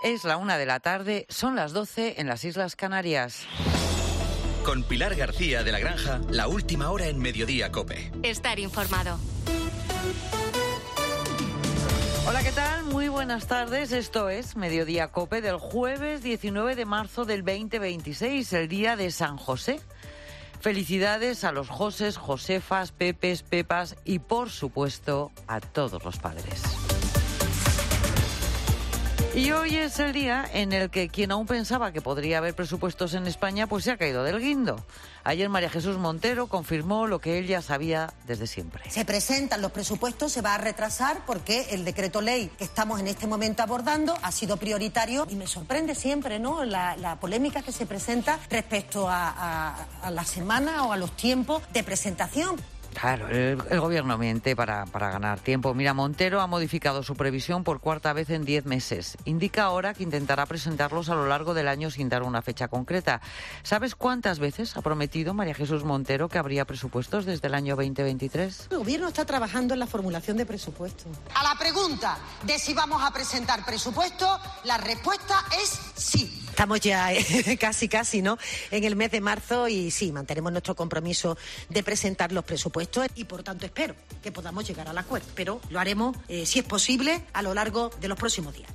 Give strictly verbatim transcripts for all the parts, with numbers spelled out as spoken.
Es la una de la tarde, son las doce en las Islas Canarias. Con Pilar García de la Granja, la última hora en Mediodía COPE. Estar informado. Hola, ¿qué tal? Muy buenas tardes. Esto es Mediodía COPE del jueves diecinueve de marzo del veinte veintiséis, el día de San José. Felicidades a los Joses, Josefas, Pepes, Pepas y, por supuesto, a todos los padres. Y hoy es el día en el que quien aún pensaba que podría haber presupuestos en España, pues se ha caído del guindo. Ayer María Jesús Montero confirmó lo que él ya sabía desde siempre. Se presentan los presupuestos, se va a retrasar porque el decreto ley que estamos en este momento abordando ha sido prioritario y me sorprende siempre, ¿no?, la, la polémica que se presenta respecto a, a, a la semana o a los tiempos de presentación. Claro, el, el gobierno miente para, para ganar tiempo. Mira, Montero ha modificado su previsión por cuarta vez en diez meses. Indica ahora que intentará presentarlos a lo largo del año sin dar una fecha concreta. ¿Sabes cuántas veces ha prometido María Jesús Montero que habría presupuestos desde el año veinte veintitrés? El gobierno está trabajando en la formulación de presupuestos. A la pregunta de si vamos a presentar presupuestos, la respuesta es sí. Estamos ya eh, casi, casi, ¿no?, en el mes de marzo y sí, mantenemos nuestro compromiso de presentar los presupuestos y, por tanto, espero que podamos llegar al acuerdo. Pero lo haremos, eh, si es posible, a lo largo de los próximos días.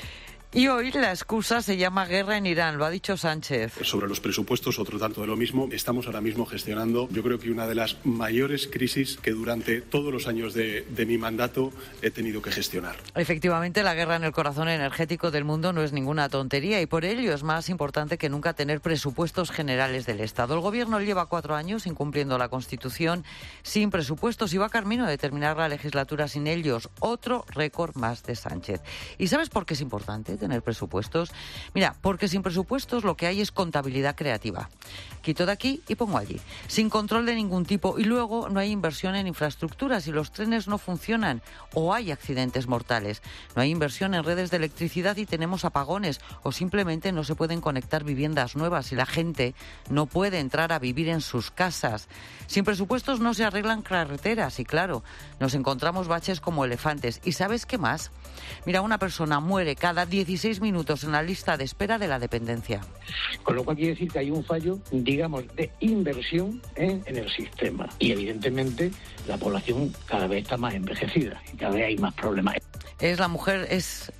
Y hoy la excusa se llama guerra en Irán, lo ha dicho Sánchez. Sobre los presupuestos, otro tanto de lo mismo. Estamos ahora mismo gestionando, yo creo que una de las mayores crisis que durante todos los años de, de mi mandato he tenido que gestionar. Efectivamente, la guerra en el corazón energético del mundo no es ninguna tontería y por ello es más importante que nunca tener presupuestos generales del Estado. El Gobierno lleva cuatro años incumpliendo la Constitución, sin presupuestos, y va camino de terminar la legislatura sin ellos. Otro récord más de Sánchez. ¿Y sabes por qué es importante tener presupuestos? Mira, porque sin presupuestos lo que hay es contabilidad creativa. Quito de aquí y pongo allí, sin control de ningún tipo, y luego no hay inversión en infraestructuras y los trenes no funcionan o hay accidentes mortales. No hay inversión en redes de electricidad y tenemos apagones o simplemente no se pueden conectar viviendas nuevas y la gente no puede entrar a vivir en sus casas. Sin presupuestos no se arreglan carreteras y, claro, nos encontramos baches como elefantes. ¿Y sabes qué más? Mira, una persona muere cada dieciséis minutos en la lista de espera de la dependencia. Con lo cual quiere decir que hay un fallo, digamos, de inversión en, en el sistema. Y evidentemente la población cada vez está más envejecida y cada vez hay más problemas. Es la mujer, es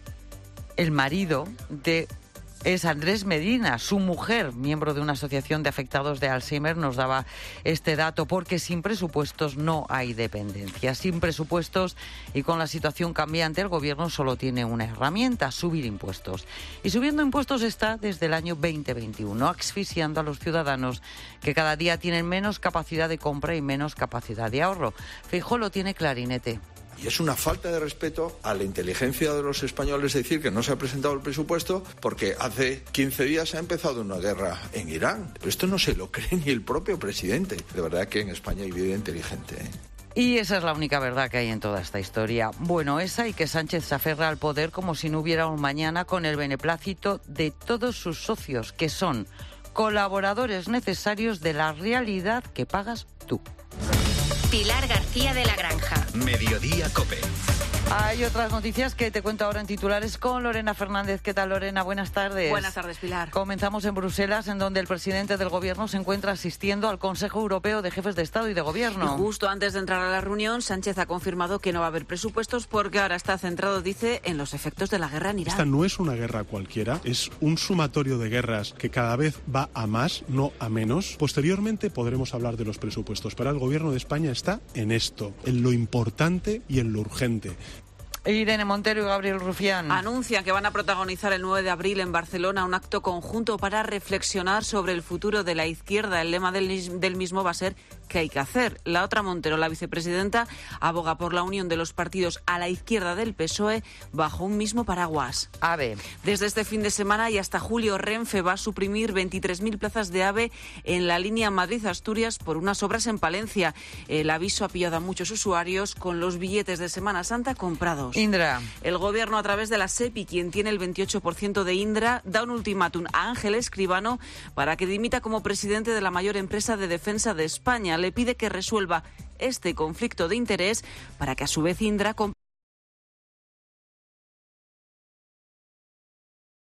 el marido de... Es Andrés Medina, su mujer, miembro de una asociación de afectados de Alzheimer, nos daba este dato, porque sin presupuestos no hay dependencia. Sin presupuestos y con la situación cambiante, el Gobierno solo tiene una herramienta: subir impuestos. Y subiendo impuestos está desde el año veinte veintiuno, asfixiando a los ciudadanos que cada día tienen menos capacidad de compra y menos capacidad de ahorro. Feijóo lo tiene clarinete. Y es una falta de respeto a la inteligencia de los españoles decir que no se ha presentado el presupuesto porque hace quince días ha empezado una guerra en Irán. Pero esto no se lo cree ni el propio presidente. De verdad que en España hay vida inteligente, ¿eh? Y esa es la única verdad que hay en toda esta historia. Bueno, esa y que Sánchez se aferra al poder como si no hubiera un mañana, con el beneplácito de todos sus socios, que son colaboradores necesarios de la realidad que pagas tú. Pilar García de la Granja. Mediodía COPE. Hay otras noticias que te cuento ahora en titulares con Lorena Fernández. ¿Qué tal, Lorena? Buenas tardes. Buenas tardes, Pilar. Comenzamos en Bruselas, en donde el presidente del Gobierno se encuentra asistiendo al Consejo Europeo de Jefes de Estado y de Gobierno. Y justo antes de entrar a la reunión, Sánchez ha confirmado que no va a haber presupuestos porque ahora está centrado, dice, en los efectos de la guerra en Irán. Esta no es una guerra cualquiera, es un sumatorio de guerras que cada vez va a más, no a menos. Posteriormente podremos hablar de los presupuestos, pero el Gobierno de España está en esto, en lo importante y en lo urgente. Irene Montero y Gabriel Rufián anuncian que van a protagonizar el nueve de abril en Barcelona un acto conjunto para reflexionar sobre el futuro de la izquierda. El lema del, del mismo va a ser ¿qué hay que hacer? La otra Montero, la vicepresidenta, aboga por la unión de los partidos a la izquierda del P S O E bajo un mismo paraguas. AVE. Desde este fin de semana y hasta julio, Renfe va a suprimir veintitrés mil plazas de AVE en la línea Madrid-Asturias por unas obras en Palencia. El aviso ha pillado a muchos usuarios con los billetes de Semana Santa comprados. Indra. El Gobierno, a través de la SEPI, quien tiene el veintiocho por ciento de Indra, da un ultimátum a Ángel Escribano para que dimita como presidente de la mayor empresa de defensa de España. Le pide que resuelva este conflicto de interés para que, a su vez, Indra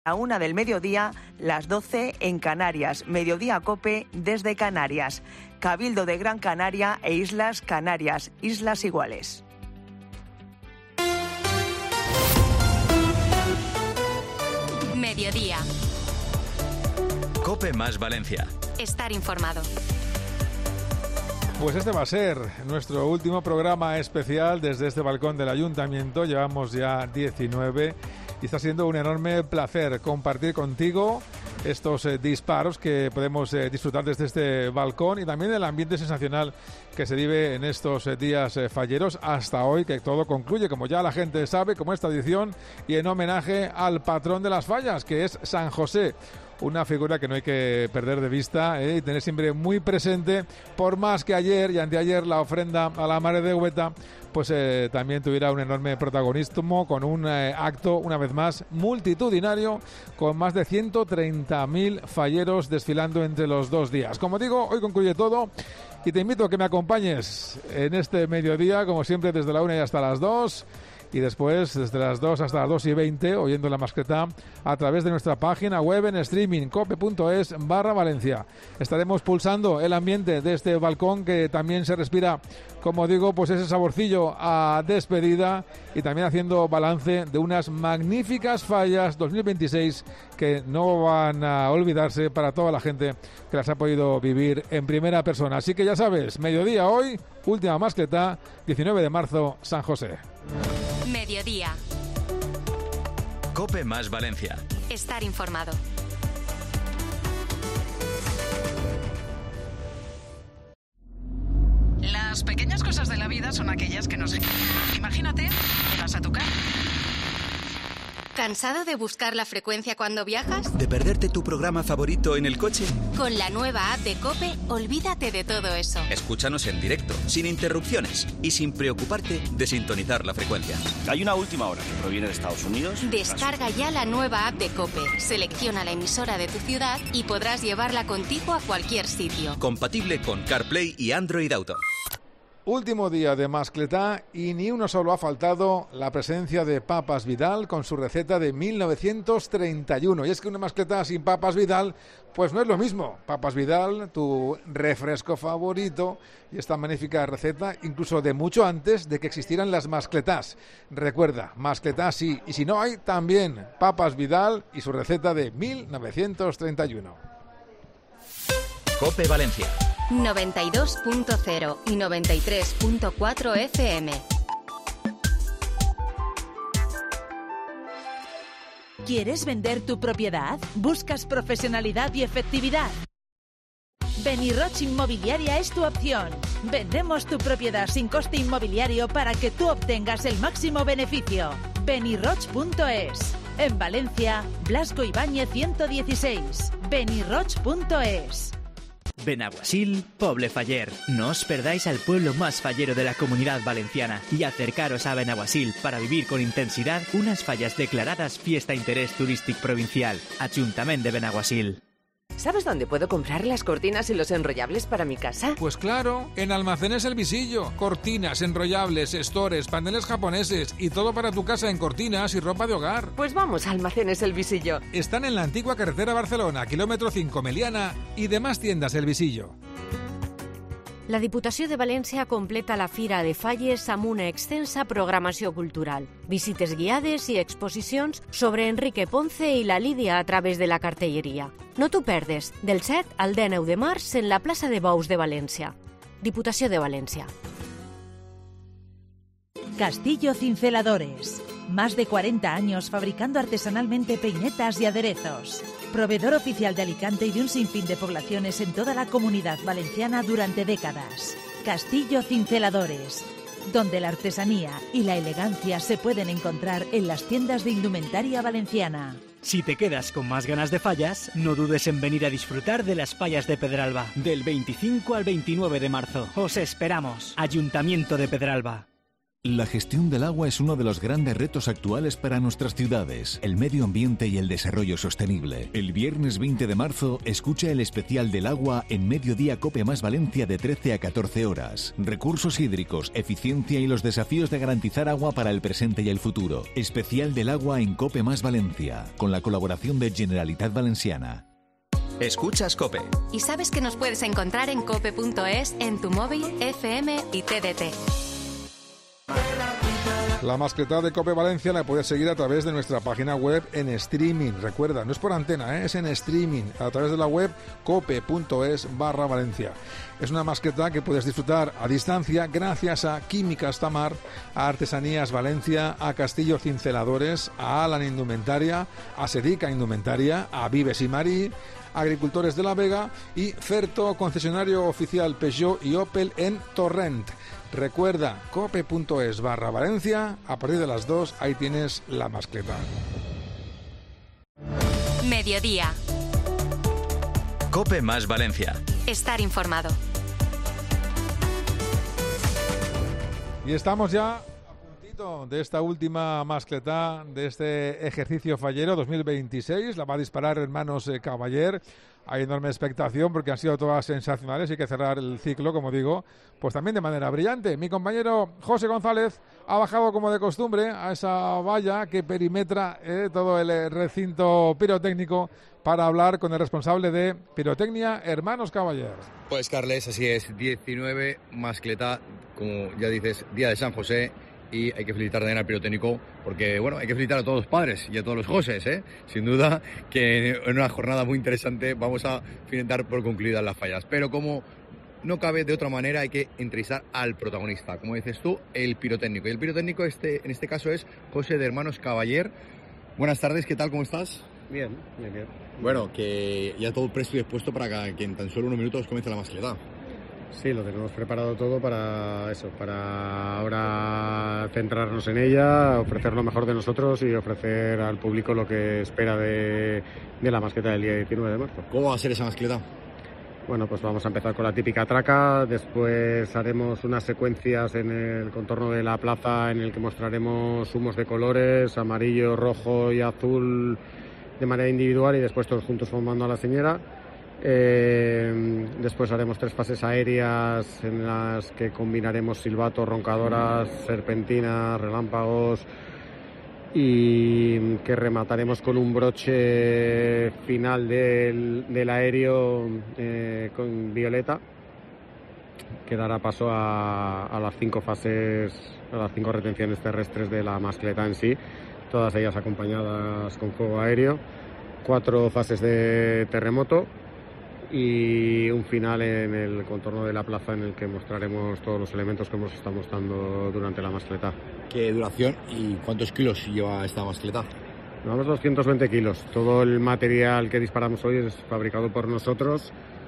A una del mediodía, las doce en Canarias. Mediodía COPE desde Canarias. Cabildo de Gran Canaria e Islas Canarias. Islas iguales. Mediodía. COPE más Valencia. Estar informado. Pues este va a ser nuestro último programa especial desde este balcón del Ayuntamiento. Llevamos ya diecinueve y está siendo un enorme placer compartir contigo estos eh, disparos que podemos eh, disfrutar desde este balcón y también el ambiente sensacional que se vive en estos eh, días eh, falleros hasta hoy, que todo concluye, como ya la gente sabe, como esta edición y en homenaje al patrón de las fallas, que es San José. Una figura que no hay que perder de vista ¿eh? y tener siempre muy presente, por más que ayer y anteayer la ofrenda a la Madre de Hueta pues eh, también tuviera un enorme protagonismo con un eh, acto, una vez más, multitudinario, con más de ciento treinta mil falleros desfilando entre los dos días. Como digo, hoy concluye todo y te invito a que me acompañes en este mediodía, como siempre, desde la una y hasta las dos. Y después, desde las dos hasta las dos y veinte, oyendo La Mascletá a través de nuestra página web en streaming, cope.es barra Valencia. Estaremos pulsando el ambiente de este balcón que también se respira, como digo, pues ese saborcillo a despedida y también haciendo balance de unas magníficas fallas dos mil veintiséis que no van a olvidarse para toda la gente que las ha podido vivir en primera persona. Así que ya sabes, mediodía hoy, última Mascletá, diecinueve de marzo, San José. Mediodía. COPE más Valencia. Estar informado. Las pequeñas cosas de la vida son aquellas que nos... Imagínate que vas a tocar. ¿Cansado de buscar la frecuencia cuando viajas? ¿De perderte tu programa favorito en el coche? Con la nueva app de COPE, olvídate de todo eso. Escúchanos en directo, sin interrupciones y sin preocuparte de sintonizar la frecuencia. Hay una última hora que proviene de Estados Unidos. Descarga ya la nueva app de COPE, selecciona la emisora de tu ciudad y podrás llevarla contigo a cualquier sitio. Compatible con CarPlay y Android Auto. Último día de Mascletá y ni uno solo ha faltado la presencia de Papas Vidal con su receta de mil novecientos treinta y uno. Y es que una Mascletá sin Papas Vidal pues no es lo mismo. Papas Vidal, tu refresco favorito, y esta magnífica receta incluso de mucho antes de que existieran las Mascletás. Recuerda, Mascletá sí, y si no hay, también Papas Vidal y su receta de mil novecientos treinta y uno. COPE Valencia. noventa y dos punto cero y noventa y tres punto cuatro F M. ¿Quieres vender tu propiedad? ¿Buscas profesionalidad y efectividad? Beniroch Inmobiliaria es tu opción. Vendemos tu propiedad sin coste inmobiliario para que tú obtengas el máximo beneficio. Beniroch punto es. En Valencia, Blasco Ibáñez ciento dieciséis. Beniroch punto es. Benaguasil, Poble Faller. No os perdáis al pueblo más fallero de la Comunidad Valenciana y acercaros a Benaguasil para vivir con intensidad unas fallas declaradas Fiesta Interés Turístic Provincial. Ayuntamiento de Benaguasil. ¿Sabes dónde puedo comprar las cortinas y los enrollables para mi casa? Pues claro, en Almacenes El Visillo. Cortinas, enrollables, estores, paneles japoneses y todo para tu casa en cortinas y ropa de hogar. Pues vamos a Almacenes El Visillo. Están en la antigua carretera Barcelona, kilómetro cinco Meliana y demás tiendas El Visillo. La Diputació de València completa la Fira de Falles amb una extensa programació cultural, visites guiades i exposicions sobre Enrique Ponce i la Lídia a través de la cartelleria. No t'ho perdes, del set al dinou de març en la plaça de Bous de València. Diputació de València. Castillo Cinceladores. Más de cuarenta años fabricando artesanalmente peinetas y aderezos. Proveedor oficial de Alicante y de un sinfín de poblaciones en toda la Comunidad Valenciana durante décadas. Castillo Cinceladores, donde la artesanía y la elegancia se pueden encontrar en las tiendas de indumentaria valenciana. Si te quedas con más ganas de fallas, no dudes en venir a disfrutar de las fallas de Pedralba. Del veinticinco al veintinueve de marzo. Os esperamos. Ayuntamiento de Pedralba. La gestión del agua es uno de los grandes retos actuales para nuestras ciudades, el medio ambiente y el desarrollo sostenible. El viernes veinte de marzo, escucha el especial del agua en Mediodía Cope Más Valencia de trece a catorce horas. Recursos hídricos, eficiencia y los desafíos de garantizar agua para el presente y el futuro. Especial del agua en Cope Más Valencia, con la colaboración de Generalitat Valenciana. Escuchas COPE. Y sabes que nos puedes encontrar en cope punto es, en tu móvil, F M y T D T. La mascleta de COPE Valencia la puedes seguir a través de nuestra página web en streaming. Recuerda, no es por antena, ¿eh? Es en streaming, a través de la web cope punto es barra Valencia. Es una mascleta que puedes disfrutar a distancia gracias a Químicas Tamar, a Artesanías Valencia, a Castillo Cinceladores, a Alan Indumentaria, a Sedica Indumentaria, a Vives y Marí, Agricultores de la Vega y Certo, concesionario oficial Peugeot y Opel en Torrent. Recuerda, cope punto es barra Valencia, a partir de las dos, ahí tienes la mascleta. Mediodía. COPE Más Valencia. Estar informado. Y estamos ya a puntito de esta última mascleta, de este ejercicio fallero dos mil veintiséis. La va a disparar Hermanos eh, Caballer. Hay enorme expectación porque han sido todas sensacionales y hay que cerrar el ciclo, como digo, pues también de manera brillante. Mi compañero José González ha bajado como de costumbre a esa valla que perimetra eh, todo el recinto pirotécnico para hablar con el responsable de Pirotecnia, Hermanos Caballer. Pues Carles, así es, diecinueve mascleta, como ya dices, Día de San José. Y hay que felicitar también al pirotécnico porque, bueno, hay que felicitar a todos los padres y a todos los Joses, ¿eh? Sin duda que en una jornada muy interesante vamos a dar por concluidas las fallas. Pero como no cabe de otra manera, hay que entrevistar al protagonista, como dices tú, el pirotécnico. Y el pirotécnico este, en este caso es José de Hermanos Caballer. Buenas tardes, ¿qué tal? ¿Cómo estás? Bien, bien, bien. Bueno, que ya todo presto y dispuesto para que en tan solo unos minutos comience la mascleta. Sí, lo tenemos preparado todo para eso, para ahora centrarnos en ella, ofrecer lo mejor de nosotros y ofrecer al público lo que espera de, de la mascleta del día diecinueve de marzo. ¿Cómo va a ser esa mascleta? Bueno, pues vamos a empezar con la típica traca, después haremos unas secuencias en el contorno de la plaza en el que mostraremos humos de colores, amarillo, rojo y azul de manera individual y después todos juntos formando a la señora. Eh, después haremos tres fases aéreas en las que combinaremos silbatos, roncadoras, serpentinas, relámpagos y que remataremos con un broche final del, del aéreo eh, con violeta que dará paso a, a las cinco fases, a las cinco retenciones terrestres de la mascleta en sí, todas ellas acompañadas con fuego aéreo, cuatro fases de terremoto y un final en el contorno de la plaza en el que mostraremos todos los elementos que hemos estado mostrando durante la mascleta. ¿Qué duración y cuántos kilos lleva esta mascleta? Llevamos doscientos veinte kilos. Todo el material que disparamos hoy es fabricado por nosotros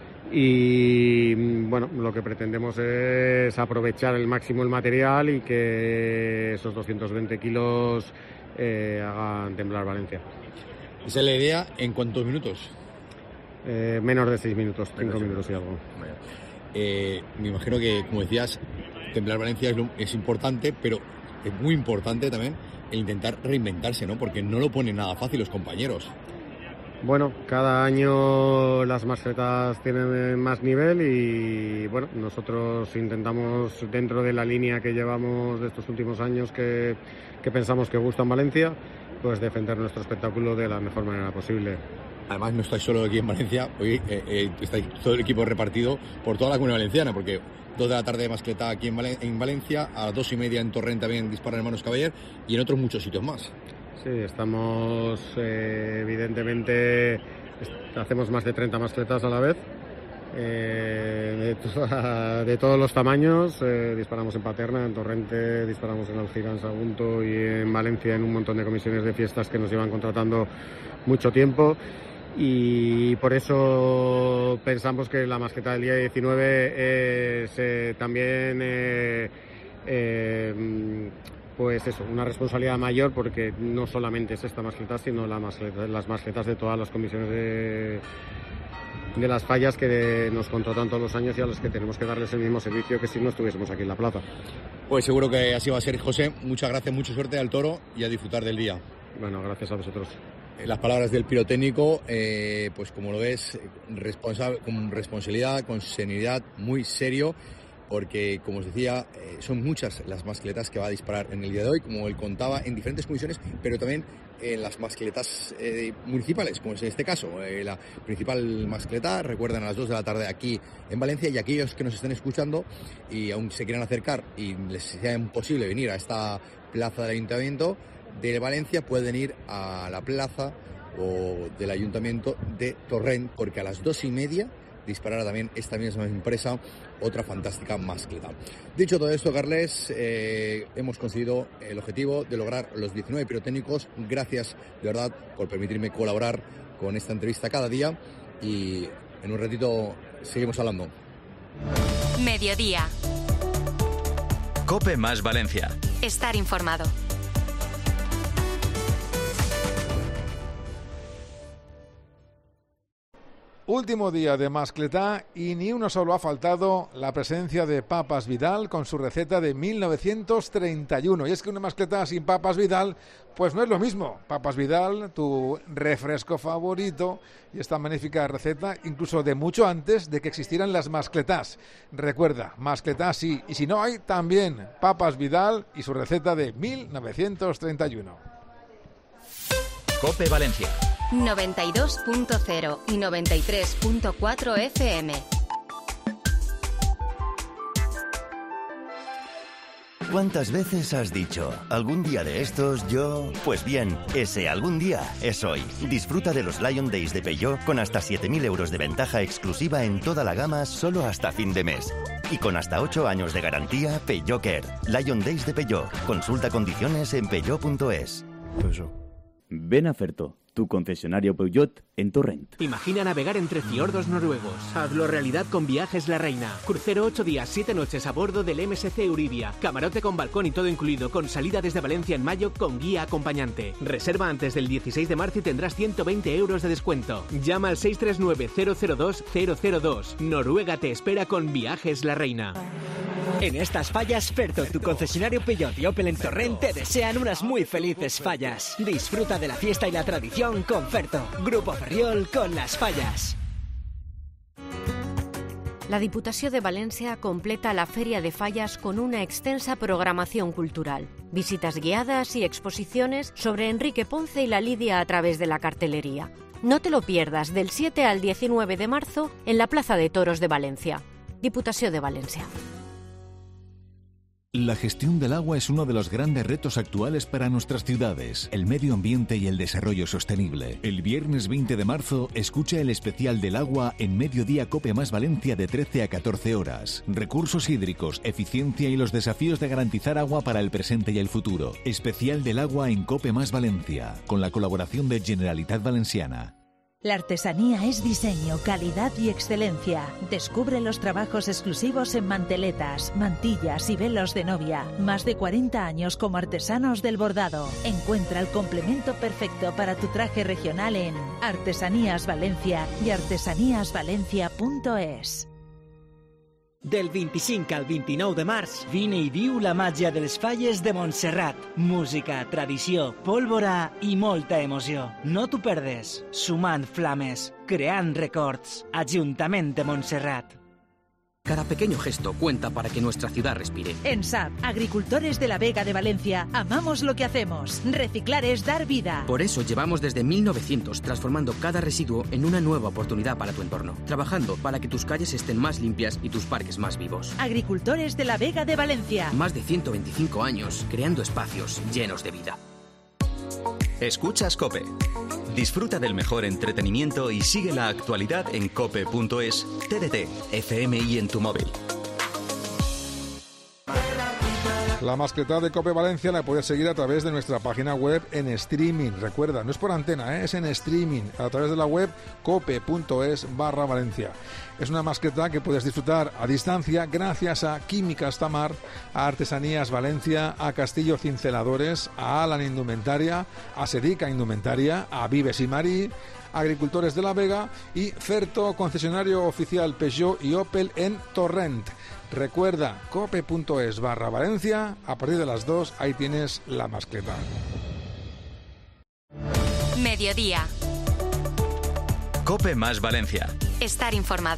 y bueno, lo que pretendemos es aprovechar el máximo el material y que esos doscientos veinte kilos eh, hagan temblar Valencia. ¿Esa es la idea? ¿En cuántos minutos? Eh, menos de seis minutos, cinco minutos y algo. Eh, me imagino que, como decías, temblar Valencia es, lo, es importante, pero es muy importante también el intentar reinventarse, ¿no? Porque no lo ponen nada fácil los compañeros. Bueno, cada año las mascletas tienen más nivel y bueno, nosotros intentamos, dentro de la línea que llevamos de estos últimos años que, que pensamos que gusta en Valencia, pues defender nuestro espectáculo de la mejor manera posible. Además no estáis solo aquí en Valencia, hoy eh, eh, estáis todo el equipo repartido por toda la Comunidad Valenciana, porque dos de la tarde de mascleta aquí en, Valen- en Valencia, a las dos y media en Torrent también disparan Hermanos Caballer y en otros muchos sitios más. Sí, estamos eh, evidentemente, est- hacemos más de treinta mascletas a la vez, eh, de, toda, de todos los tamaños, eh, disparamos en Paterna, en Torrente, disparamos en Alcira, en Sagunto y en Valencia en un montón de comisiones de fiestas que nos llevan contratando mucho tiempo. Y por eso pensamos que la mascleta del día diecinueve es eh, también eh, eh, pues eso, una responsabilidad mayor porque no solamente es esta mascleta sino la mascleta, las mascletas de todas las comisiones de, de las fallas que nos contratan todos los años y a las que tenemos que darles el mismo servicio que si no estuviésemos aquí en la plaza. Pues seguro que así va a ser, José. Muchas gracias, mucha suerte al toro y a disfrutar del día. Bueno, gracias a vosotros. Las palabras del pirotécnico, eh, pues como lo ves, responsable, con responsabilidad, con serenidad, muy serio, porque, como os decía, eh, son muchas las mascletas que va a disparar en el día de hoy, como él contaba, en diferentes comisiones, pero también en las mascletas eh, municipales, como es en este caso. Eh, la principal mascleta, recuerdan, a las dos de la tarde aquí en Valencia, y aquellos que nos estén escuchando y aún se quieran acercar y les sea imposible venir a esta plaza del Ayuntamiento de Valencia, pueden ir a la plaza o del Ayuntamiento de Torrent, porque a las dos y media disparará también esta misma empresa otra fantástica mascleta. Dicho todo esto, Carles, eh, hemos conseguido el objetivo de lograr los diecinueve pirotécnicos. Gracias, de verdad, por permitirme colaborar con esta entrevista cada día, y en un ratito seguimos hablando. Mediodía. COPE más Valencia. Estar informado. Último día de mascletá y ni uno solo ha faltado la presencia de Papas Vidal con su receta de mil novecientos treinta y uno. Y es que una mascletá sin Papas Vidal pues no es lo mismo. Papas Vidal, tu refresco favorito, y esta magnífica receta incluso de mucho antes de que existieran las mascletás. Recuerda, mascletá sí, y si no hay, también Papas Vidal y su receta de mil novecientos treinta y uno. COPE Valencia. noventa y dos punto cero y noventa y tres punto cuatro F M. ¿Cuántas veces has dicho, algún día de estos yo...? Pues bien, ese algún día es hoy. Disfruta de los Lion Days de Peugeot con hasta siete mil euros de ventaja exclusiva en toda la gama solo hasta fin de mes. Y con hasta ocho años de garantía, Peugeot Care. Lion Days de Peugeot. Consulta condiciones en peugeot punto es. Ven a Ferto, tu concesionario Peugeot en Torrent. Imagina navegar entre fiordos noruegos. Hazlo realidad con Viajes La Reina. Crucero ocho días, siete noches a bordo del M S C Euribia. Camarote con balcón y todo incluido, con salida desde Valencia en mayo con guía acompañante. Reserva antes del dieciséis de marzo y tendrás ciento veinte euros de descuento. Llama al seis tres nueve, cero cero dos, cero cero dos. Noruega te espera con Viajes La Reina. En estas fallas, Ferto, tu concesionario Peugeot y Opel en Torrent te desean unas muy felices fallas. Disfruta de la fiesta y la tradición con Ferto. Grupo Ferriol con las fallas. La Diputació de València completa la Feria de Fallas con una extensa programación cultural. Visitas guiadas y exposiciones sobre Enrique Ponce y la lidia a través de la cartelería. No te lo pierdas del siete al diecinueve de marzo en la Plaza de Toros de Valencia. Diputació de Valencia. La gestión del agua es uno de los grandes retos actuales para nuestras ciudades, el medio ambiente y el desarrollo sostenible. El viernes veinte de marzo, escucha el especial del agua en Mediodía COPE más Valencia de trece a catorce horas. Recursos hídricos, eficiencia y los desafíos de garantizar agua para el presente y el futuro. Especial del agua en COPE más Valencia, con la colaboración de Generalitat Valenciana. La artesanía es diseño, calidad y excelencia. Descubre los trabajos exclusivos en manteletas, mantillas y velos de novia. Más de cuarenta años como artesanos del bordado. Encuentra el complemento perfecto para tu traje regional en Artesanías Valencia y artesanías valencia punto es. Del vint-i-cinc al vint-i-nou de març, vine i viu la màgia de les falles de Montserrat. Música, tradició, pólvora i molta emoció. No t'ho perdes. Sumant flames, creant records. Ajuntament de Montserrat. Cada pequeño gesto cuenta para que nuestra ciudad respire. En S A P, agricultores de la Vega de Valencia, amamos lo que hacemos. Reciclar es dar vida. Por eso llevamos desde mil novecientos transformando cada residuo en una nueva oportunidad para tu entorno. Trabajando para que tus calles estén más limpias y tus parques más vivos. Agricultores de la Vega de Valencia. Más de ciento veinticinco años creando espacios llenos de vida. Escuchas COPE. Disfruta del mejor entretenimiento y sigue la actualidad en cope punto es, T D T, F M y en tu móvil. La mascletá de COPE Valencia la puedes seguir a través de nuestra página web en streaming. Recuerda, no es por antena, ¿eh? Es en streaming, a través de la web cope punto es barra Valencia. Es una mascletá que puedes disfrutar a distancia gracias a Químicas Tamar, a Artesanías Valencia, a Castillo Cinceladores, a Alan Indumentaria, a Sedica Indumentaria, a Vives y Marí, Agricultores de la Vega y Ferto, concesionario oficial Peugeot y Opel en Torrent. Recuerda, cope.es barra Valencia, a partir de las dos, ahí tienes la mascleta. Mediodía. Cope más Valencia. Estar informado.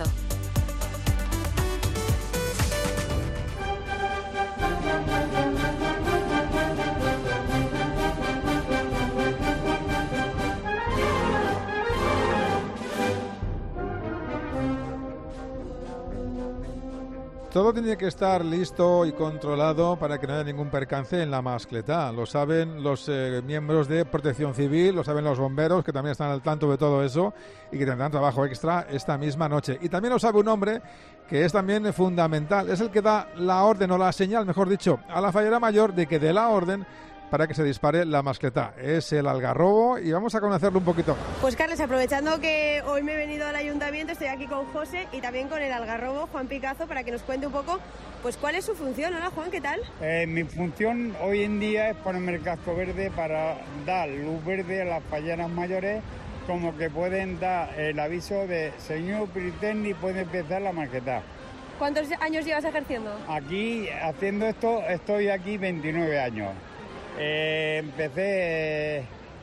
Todo tiene que estar listo y controlado para que no haya ningún percance en la mascleta. Lo saben los eh, miembros de Protección Civil, lo saben los bomberos, que también están al tanto de todo eso y que tendrán trabajo extra esta misma noche. Y también lo sabe un hombre que es también fundamental, es el que da la orden o la señal, mejor dicho, a la fallera mayor de que dé la orden para que se dispare la mascleta. Es el Algarrobo y vamos a conocerlo un poquito más. Pues Carles, aprovechando que hoy me he venido al ayuntamiento, estoy aquí con José y también con el Algarrobo, Juan Picazo, para que nos cuente un poco pues cuál es su función. Hola Juan, ¿qué tal? Eh, mi función hoy en día es ponerme el casco verde para dar luz verde a las falleras mayores, como que pueden dar el aviso de señor Piritecni, puede empezar la mascleta. ¿Cuántos años llevas ejerciendo? Aquí, haciendo esto, estoy aquí veintinueve años. Eh, empecé, eh,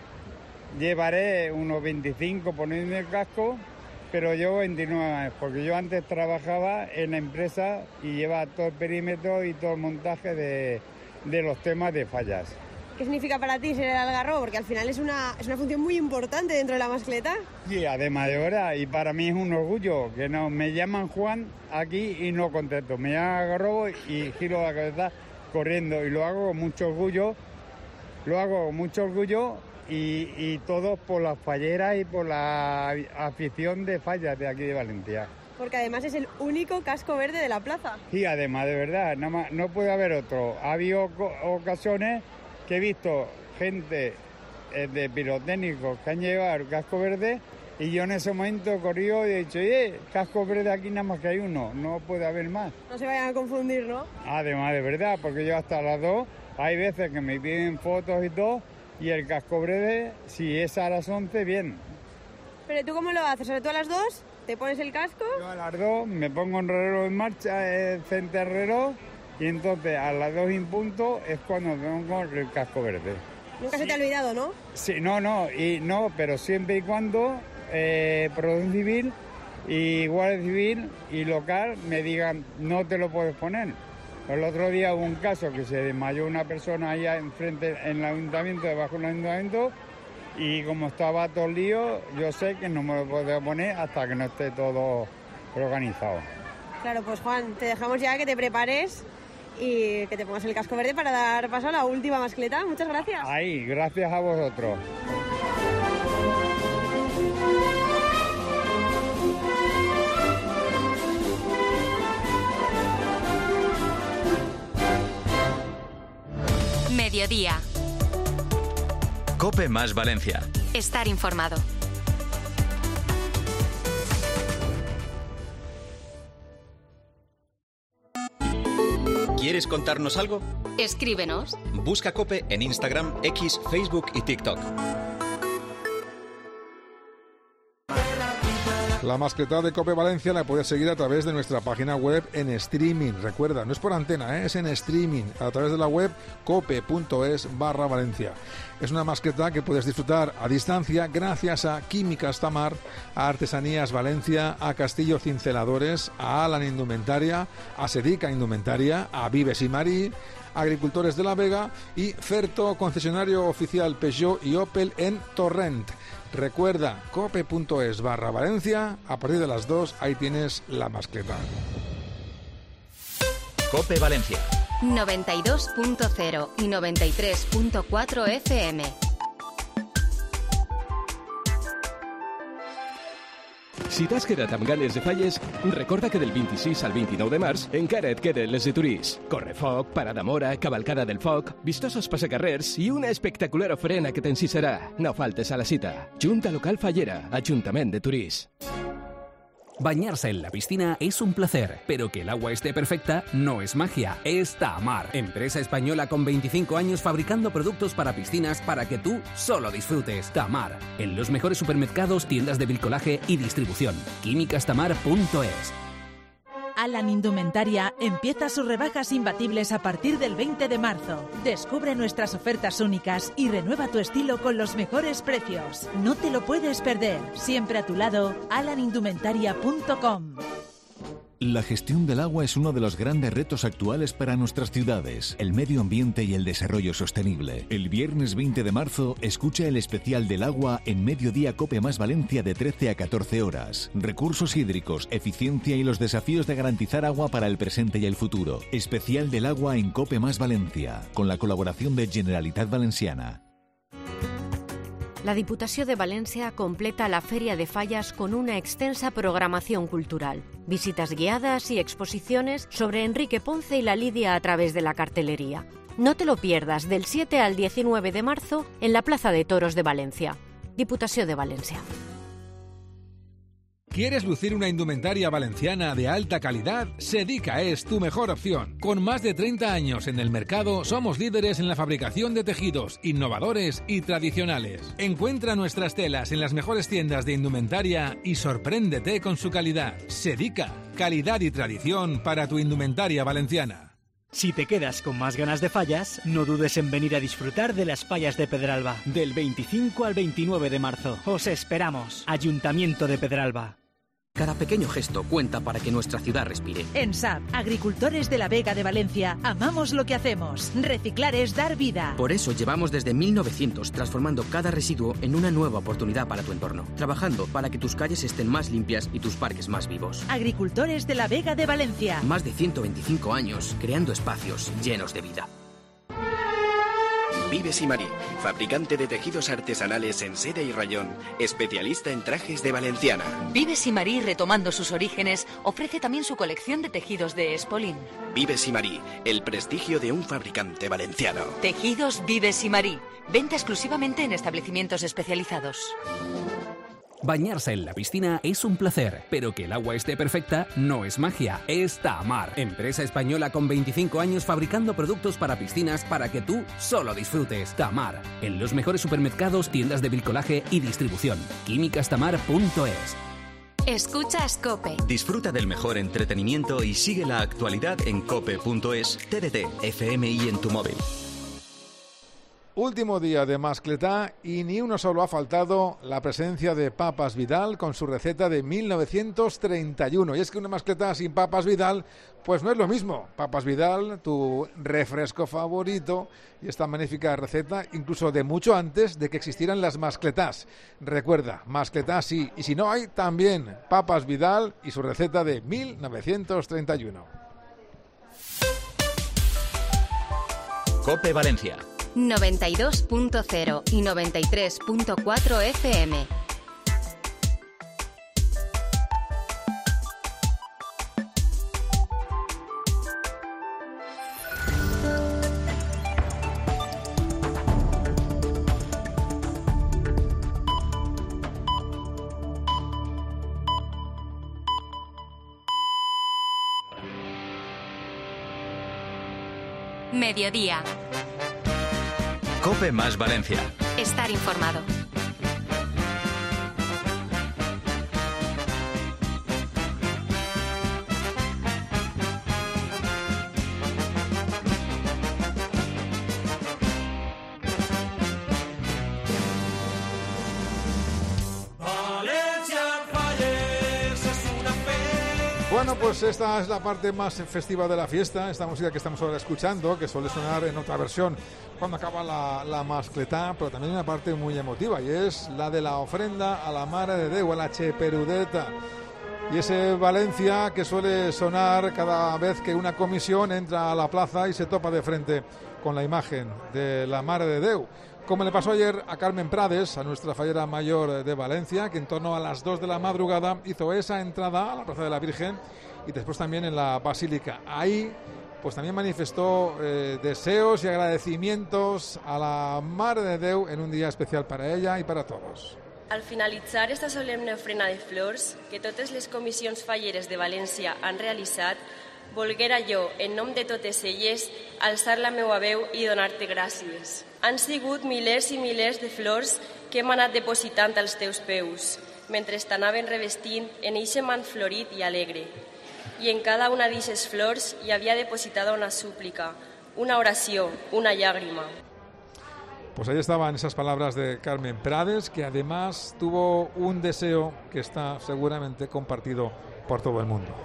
llevaré unos veinticinco poniendo el casco, pero llevo veintinueve años, porque yo antes trabajaba en la empresa y llevaba todo el perímetro y todo el montaje de, de los temas de fallas. ¿Qué significa para ti ser el Algarrobo? Porque al final es una, es una función muy importante dentro de la mascleta. Sí, además de ahora, y para mí es un orgullo, que no me llaman Juan aquí y no contesto. Me llaman Algarrobo y giro la cabeza corriendo, y lo hago con mucho orgullo. Lo hago con mucho orgullo y, y todo por las falleras y por la afición de fallas de aquí de Valencia. Porque además es el único casco verde de la plaza. Sí, además, de verdad, no, no puede haber otro. Ha habido ocasiones que he visto gente eh, de pirotécnicos que han llevado el casco verde y yo en ese momento he corrido y he dicho, oye, casco verde aquí nada más que hay uno, no puede haber más. No se vayan a confundir, ¿no? Además, de verdad, porque yo hasta las dos... Hay veces que me piden fotos y todo, y el casco verde, si es a las once, bien. ¿Pero tú cómo lo haces? ¿Sobre todo a las dos? ¿Te pones el casco? Yo a las dos me pongo un reloj en marcha, el center reloj, y entonces a las dos en punto es cuando tengo el casco verde. Nunca sí. Se te ha olvidado, ¿no? Sí, no, no, y no, pero siempre y cuando eh, Protección Civil y Guardia Civil y local me digan, no te lo puedes poner. El otro día hubo un caso que se desmayó una persona allá enfrente en el ayuntamiento, debajo del ayuntamiento, y como estaba todo el lío, yo sé que no me lo puedo poner hasta que no esté todo organizado. Claro, pues Juan, te dejamos ya que te prepares y que te pongas el casco verde para dar paso a la última mascleta. Muchas gracias. Ahí, gracias a vosotros. Mediodía. Cope más Valencia. Estar informado. ¿Quieres contarnos algo? Escríbenos. Busca Cope en Instagram, X, Facebook y TikTok. La mascleta de Cope Valencia la puedes seguir a través de nuestra página web en streaming. Recuerda, no es por antena, ¿eh? Es en streaming, a través de la web cope.es barra Valencia. Es una mascleta que puedes disfrutar a distancia gracias a Químicas Tamar, a Artesanías Valencia, a Castillo Cinceladores, a Alan Indumentaria, a Sedica Indumentaria, a Vives y Marí, Agricultores de la Vega y Ferto, concesionario oficial Peugeot y Opel en Torrent. Recuerda, cope.es barra Valencia, a partir de las dos, ahí tienes la mascleta. Cope Valencia. noventa y dos punto cero y noventa y tres punto cuatro F M. Si t'has quedat amb ganes de falles, recorda que del vint-i-sis al vint-i-nou de març encara et queden les de Turís. Correfoc, Parada Mora, Cavalcada del Foc, vistosos passacarrers i una espectacular ofrena que t'encisarà. No faltes a la cita. Junta Local Fallera, Ajuntament de Turís. Bañarse en la piscina es un placer, pero que el agua esté perfecta no es magia, es Tamar. Empresa española con veinticinco años fabricando productos para piscinas para que tú solo disfrutes. Tamar, en los mejores supermercados, tiendas de bricolaje y distribución. químicas tamar punto es. Alan Indumentaria empieza sus rebajas imbatibles a partir del veinte de marzo. Descubre nuestras ofertas únicas y renueva tu estilo con los mejores precios. No te lo puedes perder. Siempre a tu lado, alan indumentaria punto com. La gestión del agua es uno de los grandes retos actuales para nuestras ciudades, el medio ambiente y el desarrollo sostenible. El viernes veinte de marzo, escucha el especial del agua en Mediodía Cope Más Valencia de trece a catorce horas. Recursos hídricos, eficiencia y los desafíos de garantizar agua para el presente y el futuro. Especial del agua en Cope Más Valencia, con la colaboración de Generalitat Valenciana. La Diputació de València completa la Feria de Fallas con una extensa programación cultural. Visitas guiadas y exposiciones sobre Enrique Ponce y la lidia a través de la cartelería. No te lo pierdas del siete al diecinueve de marzo en la Plaza de Toros de Valencia. Diputació de València. ¿Quieres lucir una indumentaria valenciana de alta calidad? Sedica es tu mejor opción. Con más de treinta años en el mercado, somos líderes en la fabricación de tejidos, innovadores y tradicionales. Encuentra nuestras telas en las mejores tiendas de indumentaria y sorpréndete con su calidad. Sedica, calidad y tradición para tu indumentaria valenciana. Si te quedas con más ganas de fallas, no dudes en venir a disfrutar de las fallas de Pedralba. Del veinticinco al veintinueve de marzo. Os esperamos. Ayuntamiento de Pedralba. Cada pequeño gesto cuenta para que nuestra ciudad respire. En S A P, Agricultores de la Vega de Valencia, amamos lo que hacemos. Reciclar es dar vida. Por eso llevamos desde mil novecientos transformando cada residuo en una nueva oportunidad para tu entorno. Trabajando para que tus calles estén más limpias y tus parques más vivos. Agricultores de la Vega de Valencia. Más de ciento veinticinco años creando espacios llenos de vida. Vives y Marí, fabricante de tejidos artesanales en seda y rayón, especialista en trajes de valenciana. Vives y Marí, retomando sus orígenes, ofrece también su colección de tejidos de Espolín. Vives y Marí, el prestigio de un fabricante valenciano. Tejidos Vives y Marí, venta exclusivamente en establecimientos especializados. Bañarse en la piscina es un placer, pero que el agua esté perfecta no es magia, es Tamar. Empresa española con veinticinco años fabricando productos para piscinas para que tú solo disfrutes. Tamar, en los mejores supermercados, tiendas de bricolaje y distribución. químicas tamar punto es. Escuchas COPE. Disfruta del mejor entretenimiento y sigue la actualidad en cope punto es, T D T, F M y en tu móvil. Último día de Mascletá y ni uno solo ha faltado la presencia de Papas Vidal con su receta de mil novecientos treinta y uno. Y es que una Mascletá sin Papas Vidal pues no es lo mismo. Papas Vidal, tu refresco favorito, y esta magnífica receta incluso de mucho antes de que existieran las Mascletás. Recuerda, Mascletá sí, y si no hay también Papas Vidal y su receta de mil novecientos treinta y uno. COPE Valencia noventa y dos punto cero y noventa y tres punto cuatro F M. Mediodía. COPE Más Valencia. Estar informado. Bueno, pues esta es la parte más festiva de la fiesta, esta música que estamos ahora escuchando, que suele sonar en otra versión cuando acaba la, la Mascletá, pero también una parte muy emotiva, y es la de la ofrenda a la Mare de Déu, a la Cheperudeta. Y ese Valencia que suele sonar cada vez que una comisión entra a la plaza y se topa de frente con la imagen de la Mare de Déu. Como le pasó ayer a Carmen Prades, a nuestra fallera mayor de Valencia, que en torno a las dos de la madrugada hizo esa entrada a la Plaza de la Virgen y después también en la Basílica. Ahí pues también manifestó eh, deseos y agradecimientos a la Mare de Déu en un día especial para ella y para todos. Al finalitzar esta solemne ofrena de flors que totes les comissions falleres de València han realitzat, volguera jo, en nom de totes elles, alçar la meua veu i donar-te gràcies. Han sigut milers i milers de flors que hem anat depositant als teus peus, mentre t'anaven revestint en eixe mant florit i alegre. I en cada una d'eixes flors hi havia depositada una súplica, una oració, una llàgrima. Pues ahí estaban esas palabras de Carmen Prades, que además tuvo un deseo que está seguramente compartido por todo el mundo.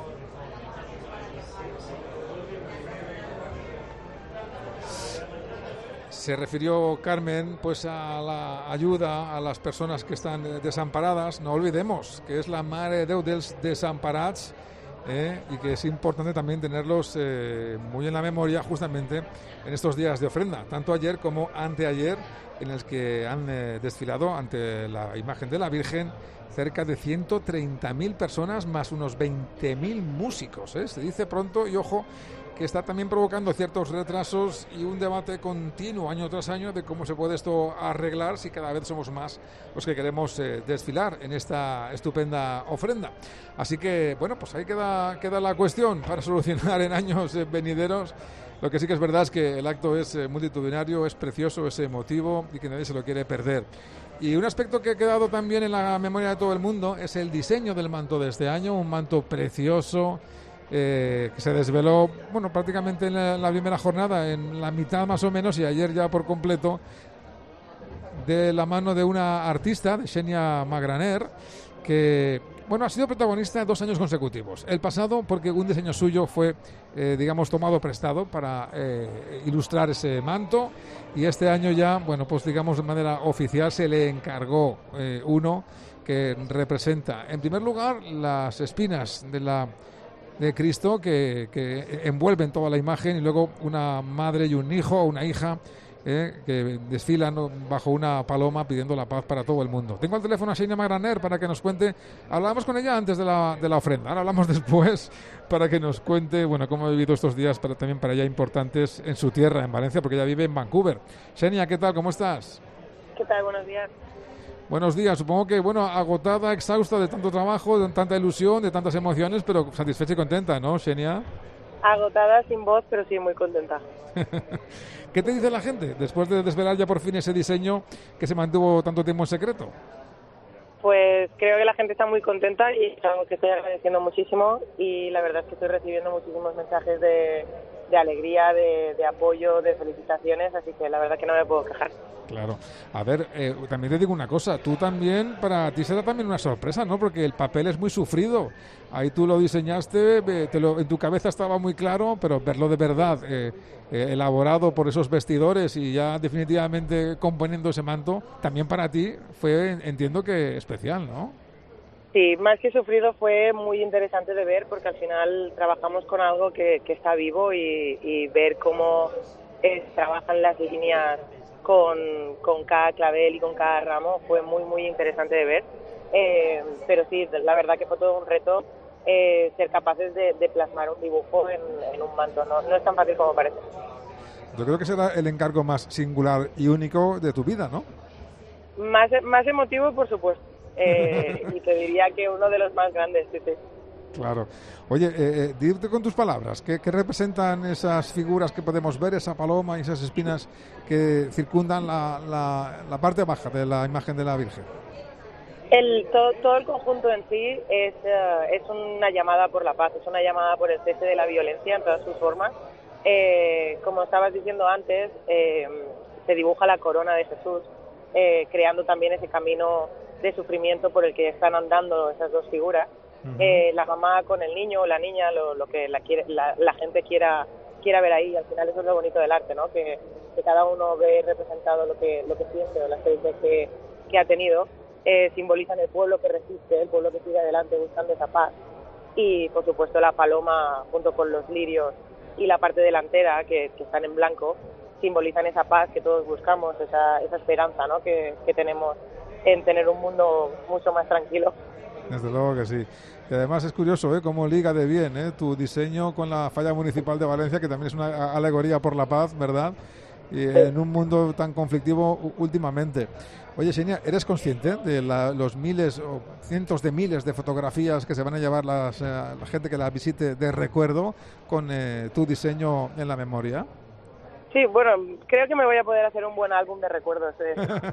Se refirió Carmen pues a la ayuda a las personas que están desamparadas. No olvidemos que es la Mare de Déu dels Desamparats, eh, y que es importante también tenerlos eh, muy en la memoria justamente en estos días de ofrenda, tanto ayer como anteayer, en el que han eh, desfilado ante la imagen de la Virgen cerca de ciento treinta mil personas más unos veinte mil músicos. ¿eh? Se dice pronto y ojo que está también provocando ciertos retrasos y un debate continuo año tras año de cómo se puede esto arreglar si cada vez somos más los que queremos eh, desfilar en esta estupenda ofrenda. Así que, bueno, pues ahí queda, queda la cuestión para solucionar en años eh, venideros. Lo que sí que es verdad es que el acto es eh, multitudinario, es precioso, es emotivo y que nadie se lo quiere perder. Y un aspecto que ha quedado también en la memoria de todo el mundo es el diseño del manto de este año, un manto precioso, Eh, que se desveló bueno prácticamente en la, en la primera jornada, en la mitad más o menos, y ayer ya por completo, de la mano de una artista, de Xenia Magraner, que bueno ha sido protagonista dos años consecutivos. El pasado porque un diseño suyo fue eh, digamos tomado prestado para eh, ilustrar ese manto, y este año ya bueno pues digamos de manera oficial se le encargó eh, uno que representa en primer lugar las espinas de la de Cristo que, que envuelven toda la imagen, y luego una madre y un hijo o una hija eh, que desfilan bajo una paloma pidiendo la paz para todo el mundo. Tengo al teléfono a Xenia Magraner para que nos cuente. Hablábamos con ella antes de la, de la ofrenda, ahora hablamos después para que nos cuente bueno cómo ha vivido estos días para, también para ella importantes en su tierra, en Valencia, porque ella vive en Vancouver. Xenia, ¿qué tal? ¿Cómo estás? ¿Qué tal? Buenos días. Buenos días, supongo que, bueno, agotada, exhausta de tanto trabajo, de tanta ilusión, de tantas emociones, pero satisfecha y contenta, ¿no, Xenia? Agotada, sin voz, pero sí muy contenta. ¿Qué te dice la gente después de desvelar ya por fin ese diseño que se mantuvo tanto tiempo en secreto? Pues creo que la gente está muy contenta y es algo que estoy agradeciendo muchísimo, y la verdad es que estoy recibiendo muchísimos mensajes de, de alegría, de, de apoyo, de felicitaciones, así que la verdad que no me puedo quejar. Claro. A ver, eh, también te digo una cosa, tú también, para ti será también una sorpresa, ¿no? Porque el papel es muy sufrido. Ahí tú lo diseñaste, te lo, en tu cabeza estaba muy claro, pero verlo de verdad, eh, eh, elaborado por esos vestidores y ya definitivamente componiendo ese manto, también para ti fue, entiendo que especial, ¿no? Sí, más que sufrido, fue muy interesante de ver, porque al final trabajamos con algo que, que está vivo, y, y ver cómo eh, trabajan las líneas con, con cada clavel y con cada ramo fue muy, muy interesante de ver. Eh, pero sí, la verdad que fue todo un reto eh, ser capaces de, de plasmar un dibujo en, en un manto. No, no es tan fácil como parece. Yo creo que será el encargo más singular y único de tu vida, ¿no? Más, más emotivo, por supuesto. Eh, y te diría que uno de los más grandes, sí, sí. Claro. Oye, eh, eh, dite con tus palabras, ¿qué, ¿qué representan esas figuras que podemos ver, esa paloma y esas espinas que circundan la, la, la parte baja de la imagen de la Virgen? El, todo, todo el conjunto en sí es, uh, es una llamada por la paz, es una llamada por el cese de la violencia en todas sus formas. Eh, como estabas diciendo antes, eh, se dibuja la corona de Jesús, eh, creando también ese camino de sufrimiento por el que están andando esas dos figuras. Uh-huh. Eh, la mamá con el niño o la niña, lo, lo que la, quiere, la, la gente quiera quiera ver ahí. Al final eso es lo bonito del arte, ¿no? Que, que cada uno ve representado lo que lo que siente o la experiencia que, que ha tenido. Eh, simbolizan el pueblo que resiste, el pueblo que sigue adelante buscando esa paz, y por supuesto la paloma junto con los lirios y la parte delantera que, que están en blanco simbolizan esa paz que todos buscamos, esa, esa esperanza, ¿no? que, que tenemos en tener un mundo mucho más tranquilo. Desde luego que sí. Y además es curioso, ¿eh? Cómo liga de bien, ¿eh? Tu diseño con la falla municipal de Valencia, que también es una alegoría por la paz, ¿verdad? y en un mundo tan conflictivo últimamente. Oye, Xenia, ¿eres consciente de la, los miles o cientos de miles de fotografías que se van a llevar las, eh, la gente que la visite de recuerdo con eh, tu diseño en la memoria? Sí, bueno, creo que me voy a poder hacer un buen álbum de recuerdos. Eh.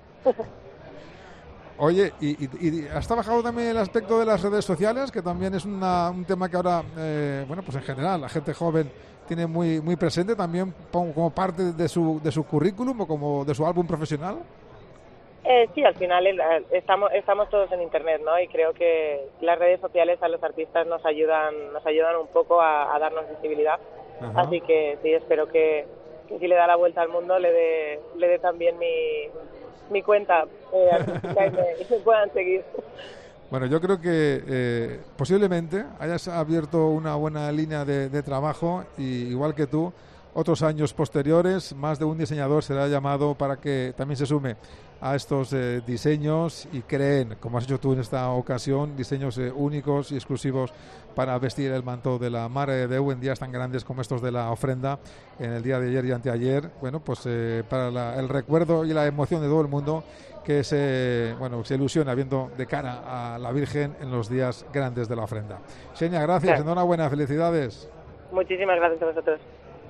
Oye, ¿y, y, y has trabajado también el aspecto de las redes sociales, que también es una, un tema que ahora, eh, bueno, pues en general, la gente joven tiene muy muy presente también como parte de su, de su currículum o como de su álbum profesional? Eh, sí, al final estamos estamos todos en internet, ¿no? Y creo que las redes sociales a los artistas nos ayudan nos ayudan un poco a, a darnos visibilidad. Ajá. Así que sí, espero que, que si le da la vuelta al mundo le dé le dé también mi mi cuenta eh, artística y, me, y me puedan seguir. Bueno, yo creo que eh, posiblemente hayas abierto una buena línea de, de trabajo y igual que tú, otros años posteriores, más de un diseñador será llamado para que también se sume a estos eh, diseños y creen, como has hecho tú en esta ocasión, diseños eh, únicos y exclusivos para vestir el manto de la Mare de Déu en días tan grandes como estos de la ofrenda en el día de ayer y anteayer. Bueno, pues eh, para la, el recuerdo y la emoción de todo el mundo que se, bueno, se ilusiona viendo de cara a la Virgen en los días grandes de la ofrenda. Xenia, gracias, sí. Enhorabuena, felicidades. Muchísimas gracias a vosotros.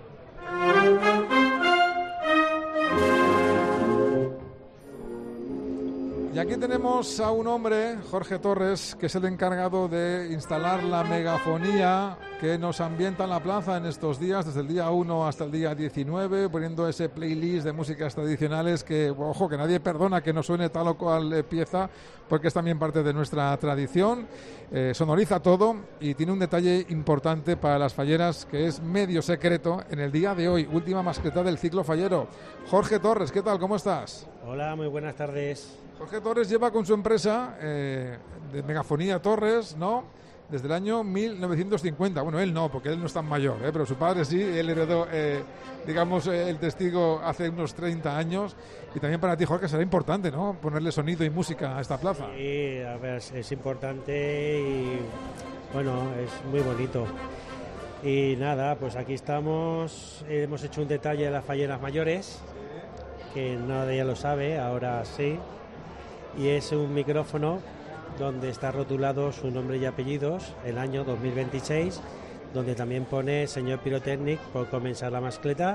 Y aquí tenemos a un hombre, Jorge Torres, que es el encargado de instalar la megafonía que nos ambienta en la plaza en estos días, desde el día uno hasta el día diecinueve, poniendo ese playlist de músicas tradicionales que, ojo, que nadie perdona que no suene tal o cual eh, pieza, porque es también parte de nuestra tradición. Eh, sonoriza todo y tiene un detalle importante para las falleras que es medio secreto en el día de hoy, última mascleta del ciclo fallero. Jorge Torres, ¿qué tal? ¿Cómo estás? Hola, muy buenas tardes. Jorge Torres lleva con su empresa eh, de megafonía Torres, ¿no?, desde el año mil novecientos cincuenta. Bueno, él no, porque él no es tan mayor, ¿eh? Pero su padre sí, él heredó, eh, digamos, eh, el testigo hace unos treinta años. Y también para ti, Jorge, será importante, ¿no?, ponerle sonido y música a esta plaza. Sí, a ver, es importante y, bueno, es muy bonito. Y nada, pues aquí estamos, hemos hecho un detalle de las falleras mayores, que nadie lo sabe, ahora sí. Y es un micrófono donde está rotulado su nombre y apellidos, el año dos mil veintiséis, donde también pone señor Pirotecnic por comenzar la mascleta,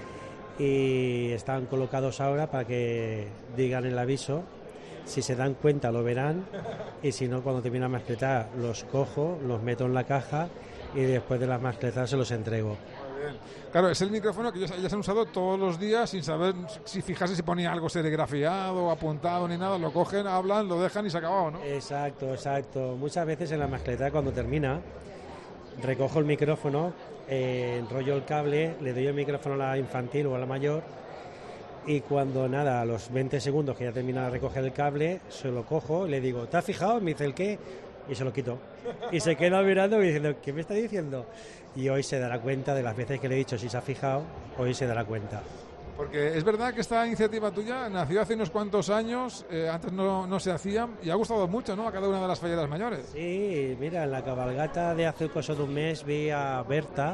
y están colocados ahora para que digan el aviso. Si se dan cuenta lo verán, y si no, cuando termine la mascleta los cojo, los meto en la caja y después de las mascletas se los entrego. Claro, es el micrófono que ya, ya se han usado todos los días sin saber si fijarse si ponía algo serigrafiado, apuntado ni nada. Lo cogen, hablan, lo dejan y se acabó, ¿no? Exacto, exacto. Muchas veces en la mascleta, cuando termina, recojo el micrófono, eh, enrollo el cable, le doy el micrófono a la infantil o a la mayor, y cuando nada, a los veinte segundos que ya termina de recoger el cable, se lo cojo, le digo, ¿te has fijado? Me dice, ¿el qué? Y se lo quito. Y se queda mirando y diciendo, ¿qué me está diciendo? Y hoy se dará cuenta de las veces que le he dicho si se ha fijado, hoy se dará cuenta. Porque es verdad que esta iniciativa tuya nació hace unos cuantos años, eh, antes no, no se hacía, y ha gustado mucho, ¿no?, a cada una de las falleras mayores. Sí, mira, en la cabalgata de hace cosa de un mes vi a Berta,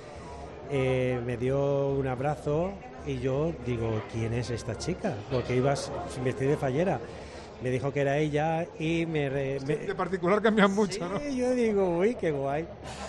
eh, me dio un abrazo y yo digo, ¿quién es esta chica? Porque ibas sin vestir de fallera. Me dijo que era ella y me... Re, me... De particular cambian mucho, sí, ¿no? Yo digo, uy, qué guay.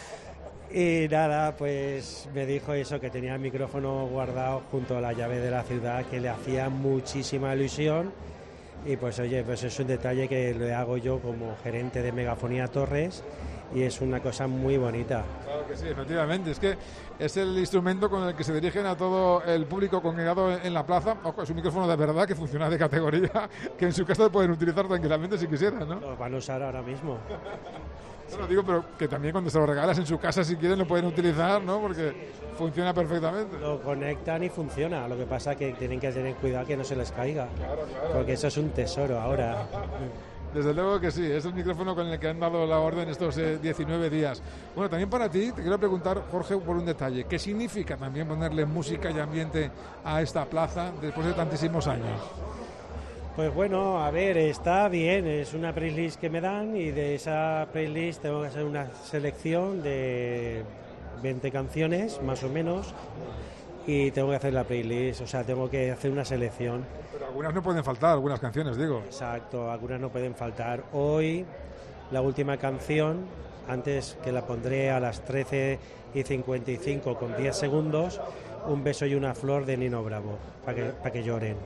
Y nada, pues me dijo eso, que tenía el micrófono guardado junto a la llave de la ciudad, que le hacía muchísima ilusión. Y pues oye, pues es un detalle que le hago yo como gerente de Megafonía Torres, y es una cosa muy bonita. Claro que sí, efectivamente. Es que es el instrumento con el que se dirigen a todo el público congregado en la plaza. Ojo, es un micrófono de verdad que funciona de categoría, que en su casa pueden utilizar tranquilamente si quisieran, ¿no? Lo van a usar ahora mismo. No lo digo, pero que también cuando se lo regalas en su casa, si quieren, lo pueden utilizar, ¿no? Porque funciona perfectamente. Lo conectan y funciona. Lo que pasa es que tienen que tener cuidado que no se les caiga. Claro, claro. Porque eso es un tesoro ahora. Desde luego que sí, es el micrófono con el que han dado la orden estos eh, diecinueve días. Bueno, también para ti, te quiero preguntar, Jorge, por un detalle. ¿Qué significa también ponerle música y ambiente a esta plaza después de tantísimos años? Pues bueno, a ver, está bien, es una playlist que me dan, y de esa playlist tengo que hacer una selección de veinte canciones, más o menos, y tengo que hacer la playlist, o sea, tengo que hacer una selección. Pero algunas no pueden faltar, algunas canciones, digo. Exacto, algunas no pueden faltar. Hoy, la última canción, antes que la pondré a las trece y cincuenta y cinco con diez segundos, Un beso y una flor de Nino Bravo, para que, para que lloren.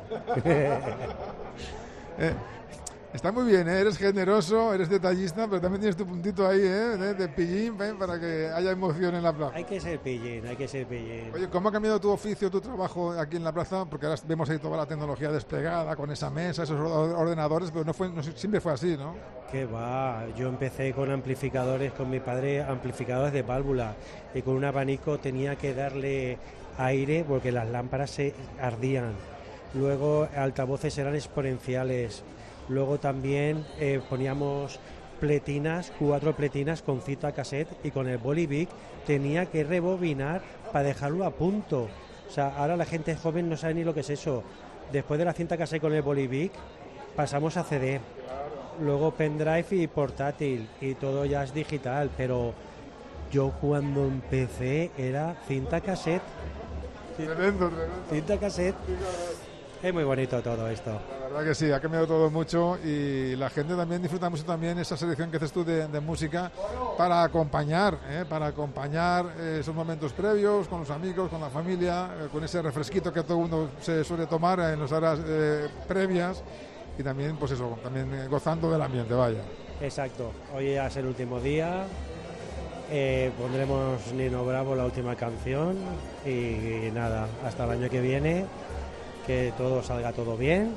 eh, está muy bien, ¿eh? Eres generoso, eres detallista, pero también tienes tu puntito ahí, ¿eh? de, de pillín, ¿eh? Para que haya emoción en la plaza. Hay que ser pillín, hay que ser pillín. Oye, ¿cómo ha cambiado tu oficio, tu trabajo aquí en la plaza? Porque ahora vemos ahí toda la tecnología desplegada, con esa mesa, esos ordenadores, pero no fue, no, siempre fue así, ¿no? ¿Qué va? Yo empecé con amplificadores, con mi padre, amplificadores de válvula, y con un abanico tenía que darle aire porque las lámparas se ardían. Luego altavoces eran exponenciales. Luego también eh, poníamos pletinas, cuatro pletinas con cinta cassette, y con el Bolivic tenía que rebobinar para dejarlo a punto. O sea, ahora la gente joven no sabe ni lo que es eso. Después de la cinta cassette con el Bolivic pasamos a C D. Luego pendrive y portátil, y todo ya es digital, pero yo cuando empecé era cinta cassette. Tremendo, tremendo. Cinta cassette. Es muy bonito todo esto. La verdad que sí, ha cambiado todo mucho, y la gente también disfruta mucho también esa selección que haces tú de, de música para acompañar, ¿eh? para acompañar eh, esos momentos previos con los amigos, con la familia, eh, con ese refresquito que todo el mundo se suele tomar en las horas eh, previas, y también, pues eso, también eh, gozando del ambiente, vaya. Exacto. Hoy ya es el último día. Eh, pondremos Nino Bravo, la última canción, y, y nada, hasta el año que viene, que todo salga todo bien,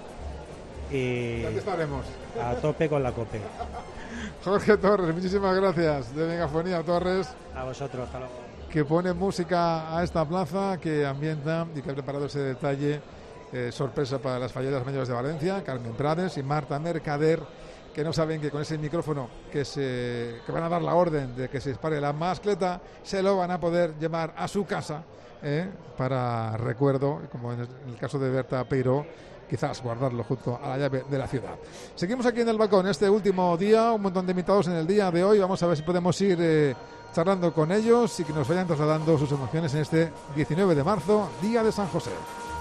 y aquí estaremos a tope con la COPE. Jorge Torres, muchísimas gracias, de Megafonía Torres. A vosotros, hasta luego. Que pone música a esta plaza, que ambienta y que ha preparado ese detalle, eh, sorpresa para las falleras mayores de Valencia, Carmen Prades y Marta Mercader, que no saben que con ese micrófono que se que van a dar la orden de que se dispare la mascleta, se lo van a poder llevar a su casa, ¿eh? para recuerdo, como en el caso de Berta Peiró, quizás guardarlo junto a la llave de la ciudad. Seguimos aquí en el balcón este último día, un montón de invitados en el día de hoy. Vamos a ver si podemos ir eh, charlando con ellos y que nos vayan trasladando sus emociones en este diecinueve de marzo, Día de San José.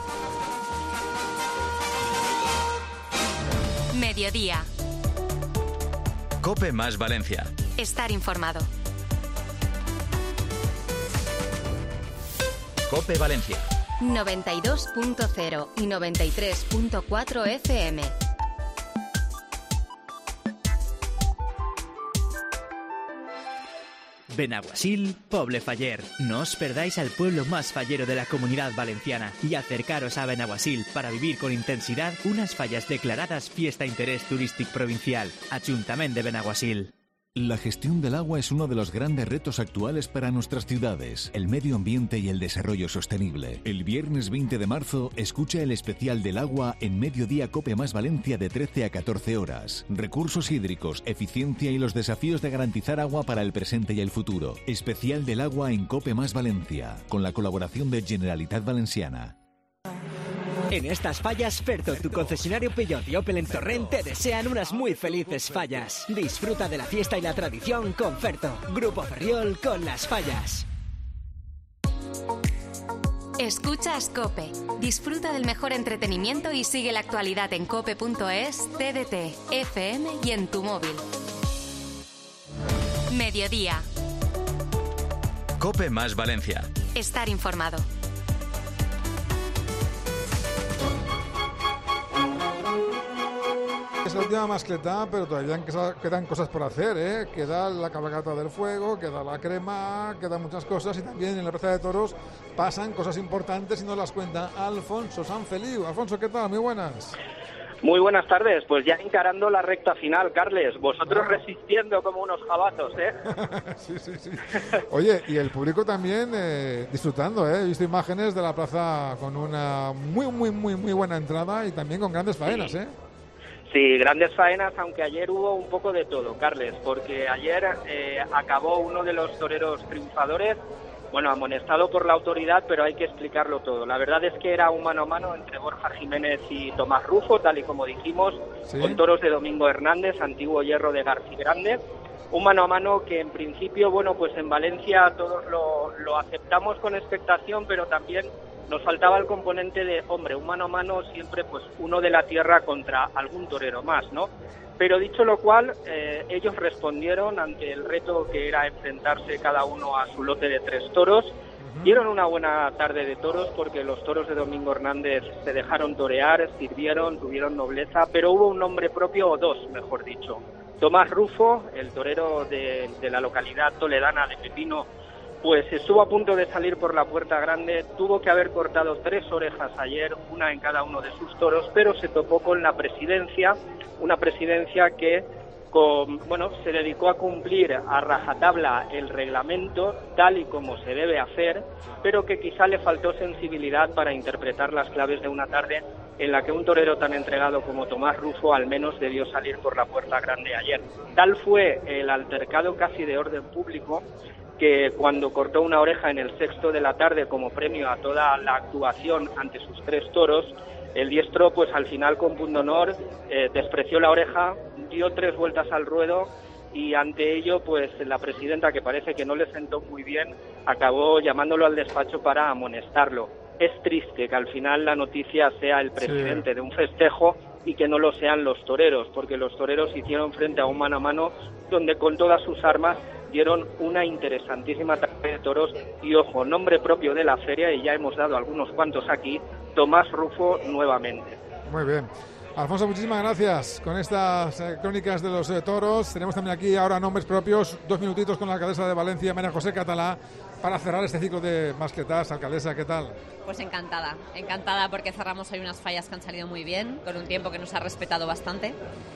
Mediodía. COPE más Valencia. Estar informado. COPE Valencia. noventa y dos punto cero y noventa y tres punto cuatro F M. Benaguasil, Poble Faller. No os perdáis al pueblo más fallero de la Comunidad Valenciana y acercaros a Benaguasil para vivir con intensidad unas fallas declaradas Fiesta Interés Turístic Provincial. Ayuntamiento de Benaguasil. La gestión del agua es uno de los grandes retos actuales para nuestras ciudades, el medio ambiente y el desarrollo sostenible. El viernes veinte de marzo, escucha el especial del agua en Mediodía COPE más Valencia de trece a catorce horas. Recursos hídricos, eficiencia y los desafíos de garantizar agua para el presente y el futuro. Especial del agua en COPE más Valencia, con la colaboración de Generalitat Valenciana. En estas fallas, Ferto, tu concesionario Peugeot y Opel en Torrent, te desean unas muy felices fallas. Disfruta de la fiesta y la tradición con Ferto. Grupo Ferriol con las fallas. Escuchas COPE. Disfruta del mejor entretenimiento y sigue la actualidad en cope punto es, T D T, F M y en tu móvil. Mediodía. COPE más Valencia. Estar informado. Es la última mascleta, pero todavía quedan cosas por hacer, ¿eh? Queda la cabalgata del fuego, queda la crema, quedan muchas cosas, y también en la Plaza de Toros pasan cosas importantes y nos las cuenta Alfonso Sanfeliu. Alfonso, ¿qué tal? Muy buenas. Muy buenas tardes, pues ya encarando la recta final, Carles. Vosotros resistiendo como unos jabatos, ¿eh? sí, sí, sí. Oye, y el público también eh, disfrutando, ¿eh? He visto imágenes de la plaza con una muy, muy, muy, muy buena entrada y también con grandes faenas, ¿eh? Sí, grandes faenas, aunque ayer hubo un poco de todo, Carles, porque ayer eh, acabó uno de los toreros triunfadores, bueno, amonestado por la autoridad, pero hay que explicarlo todo. La verdad es que era un mano a mano entre Borja Jiménez y Tomás Rufo, tal y como dijimos, ¿sí? Con toros de Domingo Hernández, antiguo hierro de García Grande. Un mano a mano que en principio, bueno, pues en Valencia todos lo, lo aceptamos con expectación, pero también nos faltaba el componente de, hombre, un mano a mano siempre pues uno de la tierra contra algún torero más, ¿no? Pero dicho lo cual, eh, ellos respondieron ante el reto que era enfrentarse cada uno a su lote de tres toros. Dieron una buena tarde de toros porque los toros de Domingo Hernández se dejaron torear, sirvieron, tuvieron nobleza, pero hubo un nombre propio, o dos, mejor dicho. Tomás Rufo, el torero de, de la localidad toledana de Pepino, pues estuvo a punto de salir por la puerta grande, tuvo que haber cortado tres orejas ayer, una en cada uno de sus toros, pero se topó con la presidencia, una presidencia que con, bueno, se dedicó a cumplir a rajatabla el reglamento tal y como se debe hacer, pero que quizá le faltó sensibilidad para interpretar las claves de una tarde en la que un torero tan entregado como Tomás Rufo al menos debió salir por la puerta grande ayer. Tal fue el altercado casi de orden público que cuando cortó una oreja en el sexto de la tarde como premio a toda la actuación ante sus tres toros, el diestro pues al final con pundonor eh, despreció la oreja, dio tres vueltas al ruedo y ante ello pues la presidenta, que parece que no le sentó muy bien, acabó llamándolo al despacho para amonestarlo. Es triste que al final la noticia sea el presidente sí. de un festejo y que no lo sean los toreros, porque los toreros hicieron frente a un mano a mano donde con todas sus armas dieron una interesantísima tarde de toros y, ojo, nombre propio de la feria, y ya hemos dado algunos cuantos aquí, Tomás Rufo nuevamente. Muy bien. Alfonso, muchísimas gracias con estas eh, crónicas de los eh, toros. Tenemos también aquí ahora nombres propios, dos minutitos con la alcaldesa de Valencia, María José Catalá, para cerrar este ciclo de mascletas. Alcaldesa, ¿qué tal? Pues encantada, encantada porque cerramos hoy unas fallas que han salido muy bien, con un tiempo que nos ha respetado bastante.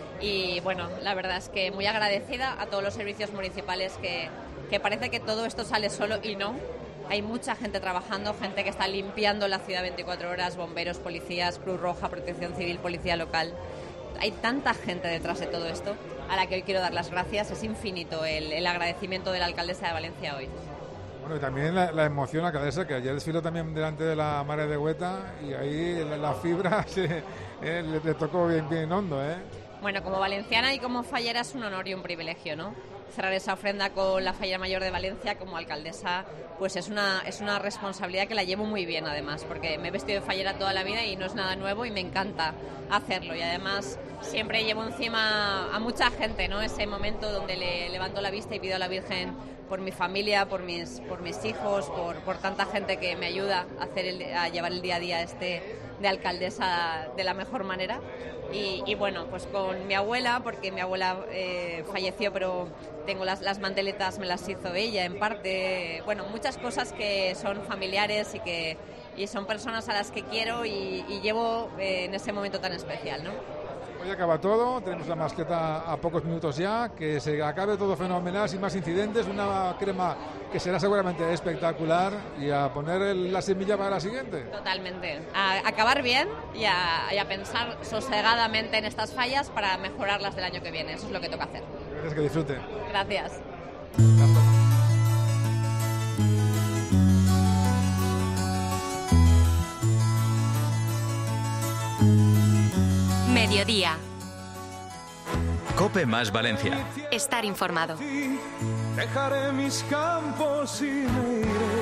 Y bueno, la verdad es que muy agradecida a todos los servicios municipales que, que parece que todo esto sale solo y no. Hay mucha gente trabajando, gente que está limpiando la ciudad veinticuatro horas, bomberos, policías, Cruz Roja, Protección Civil, Policía Local. Hay tanta gente detrás de todo esto a la que hoy quiero dar las gracias. Es infinito el, el agradecimiento de la alcaldesa de Valencia hoy. Bueno, y también la, la emoción, alcaldesa, que ayer desfiló también delante de la Mare de Hueta y ahí la, la fibra se, eh, le, le tocó bien, bien hondo, ¿eh? Bueno, como valenciana y como fallera es un honor y un privilegio, ¿no? Cerrar esa ofrenda con la Fallera Mayor de Valencia como alcaldesa, pues es una, es una responsabilidad que la llevo muy bien además, porque me he vestido de fallera toda la vida y no es nada nuevo y me encanta hacerlo. Y además siempre llevo encima a mucha gente, ¿no? Ese momento donde le levanto la vista y pido a la Virgen por mi familia, por mis, por mis hijos, por, por tanta gente que me ayuda a, hacer el, a llevar el día a día este de alcaldesa de la mejor manera. Y, y bueno, pues con mi abuela, porque mi abuela eh, falleció, pero tengo las, las manteletas, me las hizo ella en parte. Bueno, muchas cosas que son familiares y que y son personas a las que quiero y, y llevo eh, en ese momento tan especial, ¿no? Hoy acaba todo, tenemos la mascleta a pocos minutos ya, que se acabe todo fenomenal, sin más incidentes, una crema que será seguramente espectacular y a poner el, la semilla para la siguiente. Totalmente, a acabar bien y a, y a pensar sosegadamente en estas fallas para mejorarlas del año que viene, eso es lo que toca hacer. Gracias, que disfrute. Gracias. Mediodía. COPE más Valencia. Estar informado. Dejaré mis campos y me iré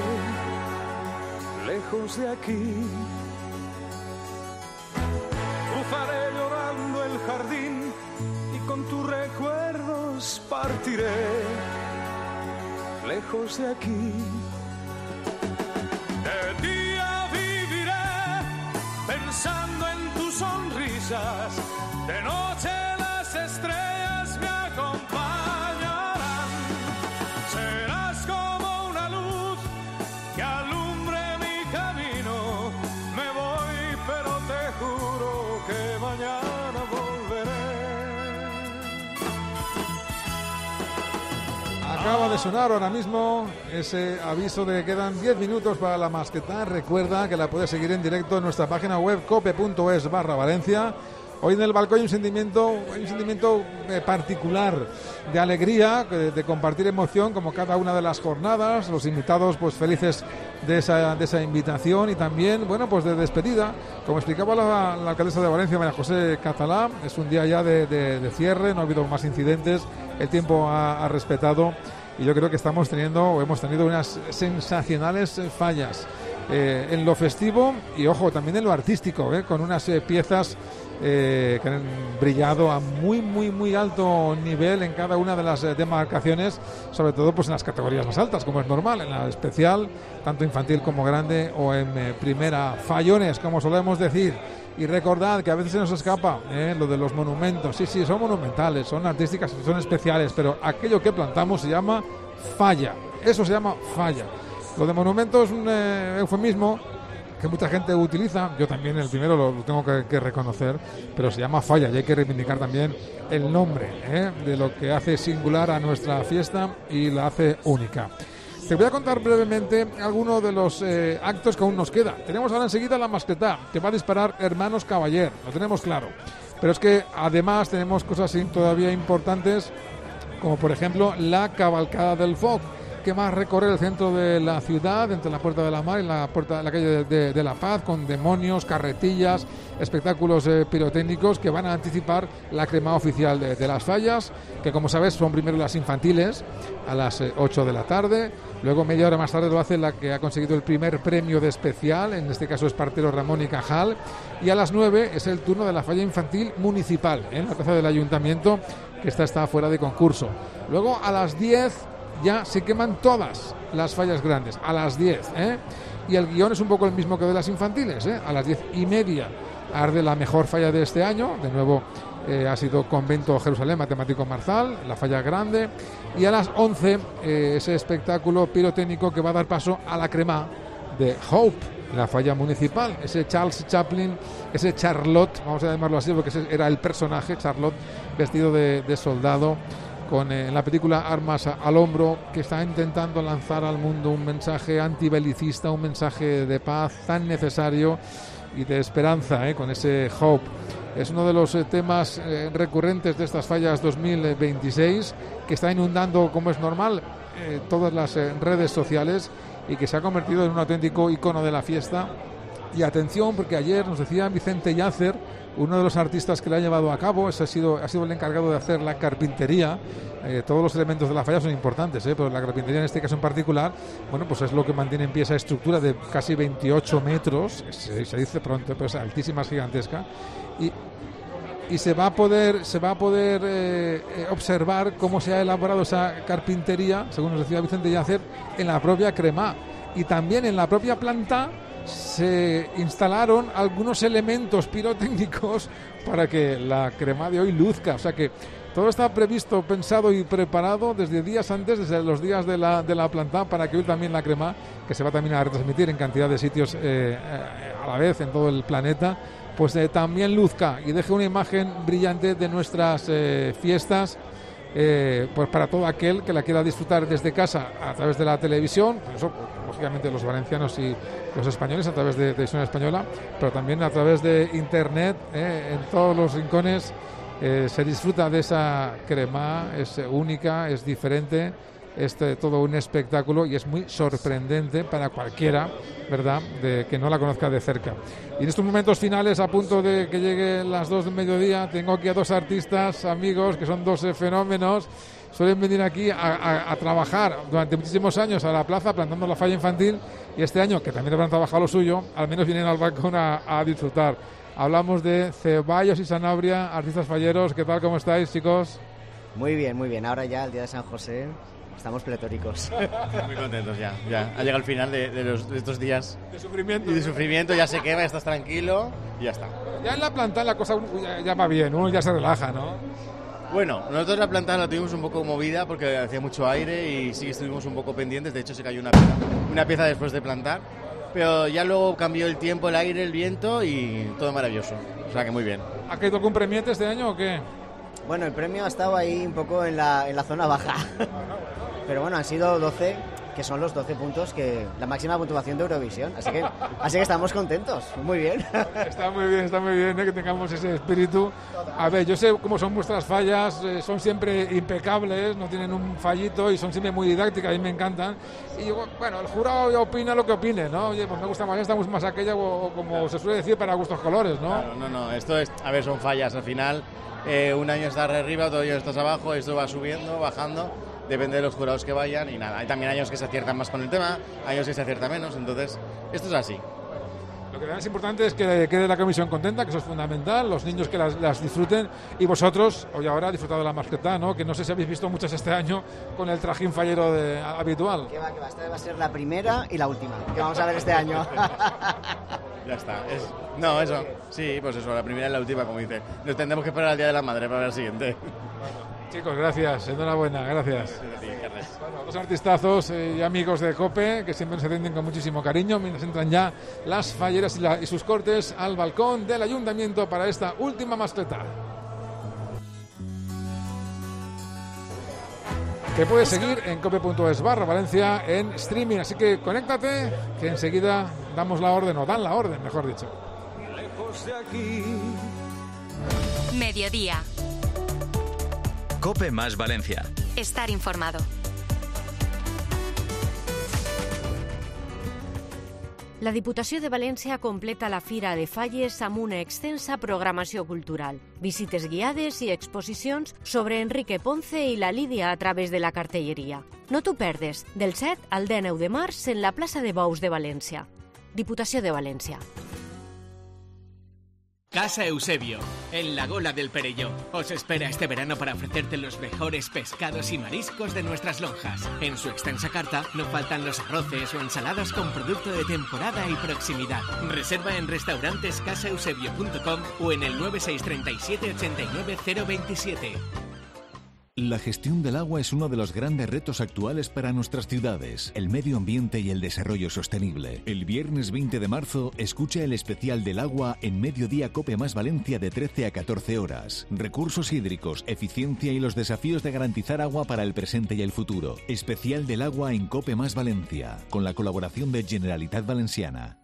lejos de aquí. Cruzaré llorando el jardín y con tus recuerdos partiré lejos de aquí. De día viviré pensando en tus sonrisas, de noche las estrellas me acompañarán. Serás como una luz que alumbre mi camino. Me voy, pero te juro que mañana volveré. Acaba de sonar ahora mismo ese aviso de que quedan diez minutos para la mascleta. Recuerda que la puedes seguir en directo en nuestra página web cope punto es barra Valencia. Hoy en el balcón hay un sentimiento, hay un sentimiento eh, particular de alegría, de, de compartir emoción como cada una de las jornadas, los invitados pues felices de esa, de esa invitación y también, bueno, pues de despedida. Como explicaba la, la alcaldesa de Valencia, María José Catalá, es un día ya de, de, de cierre, no ha habido más incidentes, el tiempo ha, ha respetado y yo creo que estamos teniendo o hemos tenido unas sensacionales fallas. eh, en lo festivo y, ojo, también en lo artístico, ¿eh? Con unas eh, piezas eh, que han brillado a muy, muy, muy alto nivel en cada una de las eh, demarcaciones, sobre todo pues en las categorías más altas, como es normal, en la especial, tanto infantil como grande, o en eh, primera, fallones, como solemos decir. Y recordad que a veces se nos escapa ¿eh? lo de los monumentos. Sí, sí, son monumentales, son artísticas, son especiales, pero aquello que plantamos se llama falla. Eso se llama falla. Lo de monumento es un eh, eufemismo que mucha gente utiliza. Yo también, el primero, lo, lo tengo que, que reconocer, pero se llama falla y hay que reivindicar también el nombre ¿eh? de lo que hace singular a nuestra fiesta y la hace única. Te voy a contar brevemente algunos de los eh, actos que aún nos queda. Tenemos ahora enseguida la mascletá, que va a disparar Hermanos Caballero, lo tenemos claro. Pero es que además tenemos cosas todavía importantes, como por ejemplo la cabalcada del Foc, que va a recorrer el centro de la ciudad, entre la Puerta de la Mar y la, puerta, la calle de, de, de La Paz, con demonios, carretillas, espectáculos eh, pirotécnicos que van a anticipar la cremada oficial de, de las fallas, que como sabes son primero las infantiles a las eh, ocho de la tarde, luego media hora más tarde lo hace la que ha conseguido el primer premio de especial, en este caso Espartero, Ramón y Cajal, y a las nueve es el turno de la falla infantil municipal, ¿eh? en la plaza del Ayuntamiento, que esta está fuera de concurso. Luego a las diez ya se queman todas las fallas grandes, a las diez, ¿eh? Y el guión es un poco el mismo que de las infantiles, ¿eh? A las diez y media arde la mejor falla de este año, de nuevo eh, ha sido Convento Jerusalén Matemático Marzal, la falla grande, y a las once eh, ese espectáculo pirotécnico que va a dar paso a la crema de Hope, la falla municipal, ese Charles Chaplin, ese Charlotte, vamos a llamarlo así porque ese era el personaje, Charlotte, vestido de, de soldado, con eh, la película Armas al hombro, que está intentando lanzar al mundo un mensaje antibelicista, un mensaje de paz tan necesario y de esperanza, eh, con ese Hope. Es uno de los eh, temas eh, recurrentes de estas fallas dos mil veintiséis, que está inundando, como es normal, eh, todas las eh, redes sociales y que se ha convertido en un auténtico icono de la fiesta. Y atención, porque ayer nos decía Vicente Yacer, uno de los artistas que la ha llevado a cabo, ese ha sido, ha sido el encargado de hacer la carpintería. Eh, todos los elementos de la falla son importantes, eh, pero la carpintería en este caso en particular, bueno, pues es lo que mantiene en pie esa estructura de casi veintiocho metros, se, se dice pronto, pero es altísima, es gigantesca, y, y se va a poder, se va a poder eh, eh, observar cómo se ha elaborado esa carpintería, según nos decía Vicente Yacer, en la propia crema, y también en la propia planta se instalaron algunos elementos pirotécnicos para que la crema de hoy luzca. O sea que todo está previsto, pensado y preparado desde días antes, desde los días de la, de la planta, para que hoy también la crema, que se va también a retransmitir en cantidad de sitios eh, a la vez en todo el planeta, pues eh, también luzca y deje una imagen brillante de nuestras eh, fiestas. Eh, pues para todo aquel que la quiera disfrutar desde casa a través de la televisión, pues eso, lógicamente los valencianos y los españoles a través de Televisión Española, pero también a través de internet, eh, en todos los rincones eh, se disfruta de esa crema, es única, es diferente, es todo un espectáculo y es muy sorprendente para cualquiera, ¿verdad?, de que no la conozca de cerca. Y en estos momentos finales, a punto de que lleguen las dos del mediodía, tengo aquí a dos artistas, amigos, que son dos eh, fenómenos. Suelen venir aquí a, a, a trabajar durante muchísimos años a la plaza plantando la falla infantil, y este año, que también habrán trabajado lo suyo, al menos vienen al balcón a, a disfrutar. Hablamos de Ceballos y Sanabria, artistas falleros. ¿Qué tal? ¿Cómo estáis, chicos? Muy bien, muy bien. Ahora ya, el día de San José, estamos pletóricos. Muy contentos ya. Ya ha llegado el final de, de, los, de estos días de sufrimiento. Y de sufrimiento, ya se quema, ya estás tranquilo y ya está. Ya en la planta la cosa ya, ya va bien, uno ya se relaja, ¿no? Bueno, nosotros la planta la tuvimos un poco movida porque hacía mucho aire y sí que estuvimos un poco pendientes. De hecho, se cayó una pieza, una pieza después de plantar. Pero ya luego cambió el tiempo, el aire, el viento y todo maravilloso. O sea que muy bien. ¿Ha caído algún premiete este año o qué? Bueno, el premio ha estado ahí un poco en la, en la zona baja. Pero bueno, han sido doce, que son los doce puntos, que la máxima puntuación de Eurovisión. Así que, así que estamos contentos. Muy bien. Está muy bien, está muy bien, ¿eh? Que tengamos ese espíritu. A ver, yo sé cómo son vuestras fallas, eh, son siempre impecables, no tienen un fallito y son siempre muy didácticas, a mí me encantan. Y bueno, el jurado ya opina lo que opine, ¿no? Oye, pues me gusta más esta, más aquella, o, o como se suele decir, para gustos colores, ¿no? Claro, no, no, esto es, a ver, son fallas al final. Eh, un año estás arriba, otro año estás abajo, esto va subiendo, bajando. depende de los jurados que vayan y nada. Hay también años que se aciertan más con el tema, años que se acierta menos, entonces esto es así. Lo que es importante es que quede la comisión contenta, que eso es fundamental, los niños que las, las disfruten y vosotros, hoy ahora, disfrutado de la mascleta, ¿no? Que no sé si habéis visto muchas este año con el trajín fallero de, habitual. Que va, que va, esta va a ser la primera y la última que vamos a ver este año. Ya está. Es, no, eso. Sí, pues eso, la primera y la última, como dice. Nos tendremos que esperar al Día de la Madre para ver el siguiente. Chicos, gracias, enhorabuena, gracias. Bueno, dos artistazos y amigos de COPE que siempre nos atienden con muchísimo cariño mientras entran ya las falleras y, la, y sus cortes al balcón del ayuntamiento para esta última mascleta. Que puedes seguir en cope.es barra Valencia en streaming, así que conéctate que enseguida damos la orden, o dan la orden, mejor dicho. Lejos de aquí. Mediodía. COPE más Valencia. Estar informado. La Diputació de València completa la Fira de Falles amb una extensa programació cultural, visites guiades i exposicions sobre Enrique Ponce i la Lídia a través de la cartelleria. No t'ho perdes, del set al dinou de març en la plaça de Bous de València. Diputació de València. Casa Eusebio, en la Gola del Perelló. Os espera este verano para ofrecerte los mejores pescados y mariscos de nuestras lonjas. En su extensa carta no faltan los arroces o ensaladas con producto de temporada y proximidad. Reserva en restaurantes casa eusebio punto com o en el nueve seis tres siete ocho nueve cero dos siete. La gestión del agua es uno de los grandes retos actuales para nuestras ciudades, el medio ambiente y el desarrollo sostenible. El viernes veinte de marzo, escucha el especial del agua en Mediodía Cope Más Valencia de trece a catorce horas. Recursos hídricos, eficiencia y los desafíos de garantizar agua para el presente y el futuro. Especial del agua en Cope Más Valencia, con la colaboración de Generalitat Valenciana.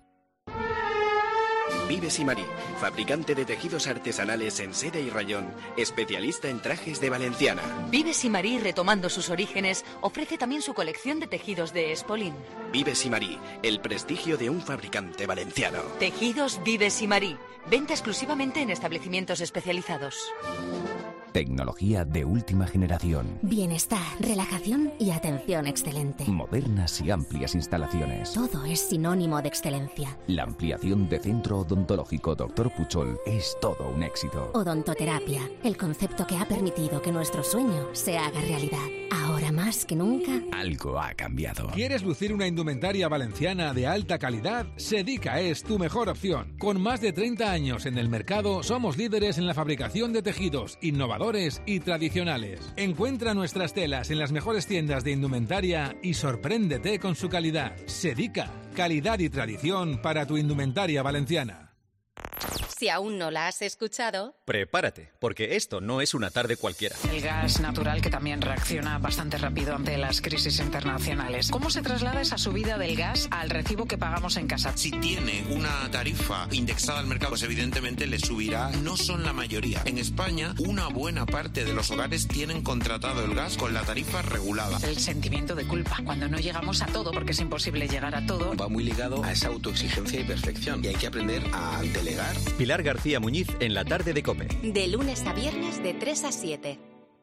Vives y Marí, fabricante de tejidos artesanales en seda y rayón, especialista en trajes de Valenciana. Vives y Marí, retomando sus orígenes, ofrece también su colección de tejidos de Espolín. Vives y Marí, el prestigio de un fabricante valenciano. Tejidos Vives y Marí, venta exclusivamente en establecimientos especializados. Tecnología de última generación. Bienestar, relajación y atención excelente. Modernas y amplias instalaciones. Todo es sinónimo de excelencia. La ampliación de Centro Odontológico doctor Puchol es todo un éxito. Odontoterapia, el concepto que ha permitido que nuestro sueño se haga realidad. Ahora más que nunca, algo ha cambiado. ¿Quieres lucir una indumentaria valenciana de alta calidad? Sedica es tu mejor opción. Con más de treinta años en el mercado, somos líderes en la fabricación de tejidos innovadores y tradicionales. Encuentra nuestras telas en las mejores tiendas de indumentaria y sorpréndete con su calidad. Sedica, calidad y tradición para tu indumentaria valenciana. Si aún no la has escuchado, prepárate, porque esto no es una tarde cualquiera. El gas natural, que también reacciona bastante rápido ante las crisis internacionales. ¿Cómo se traslada esa subida del gas al recibo que pagamos en casa? Si tiene una tarifa indexada al mercado, pues evidentemente le subirá. No son la mayoría. En España, una buena parte de los hogares tienen contratado el gas con la tarifa regulada. El sentimiento de culpa, cuando no llegamos a todo, porque es imposible llegar a todo. Va muy ligado a esa autoexigencia y perfección, y hay que aprender a delegar. Pilar García Muñiz en la tarde de COPE. De lunes a viernes de tres a siete.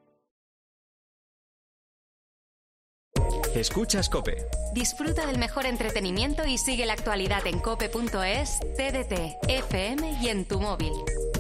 Escuchas COPE. Disfruta del mejor entretenimiento y sigue la actualidad en cope punto es, T D T, F M y en tu móvil.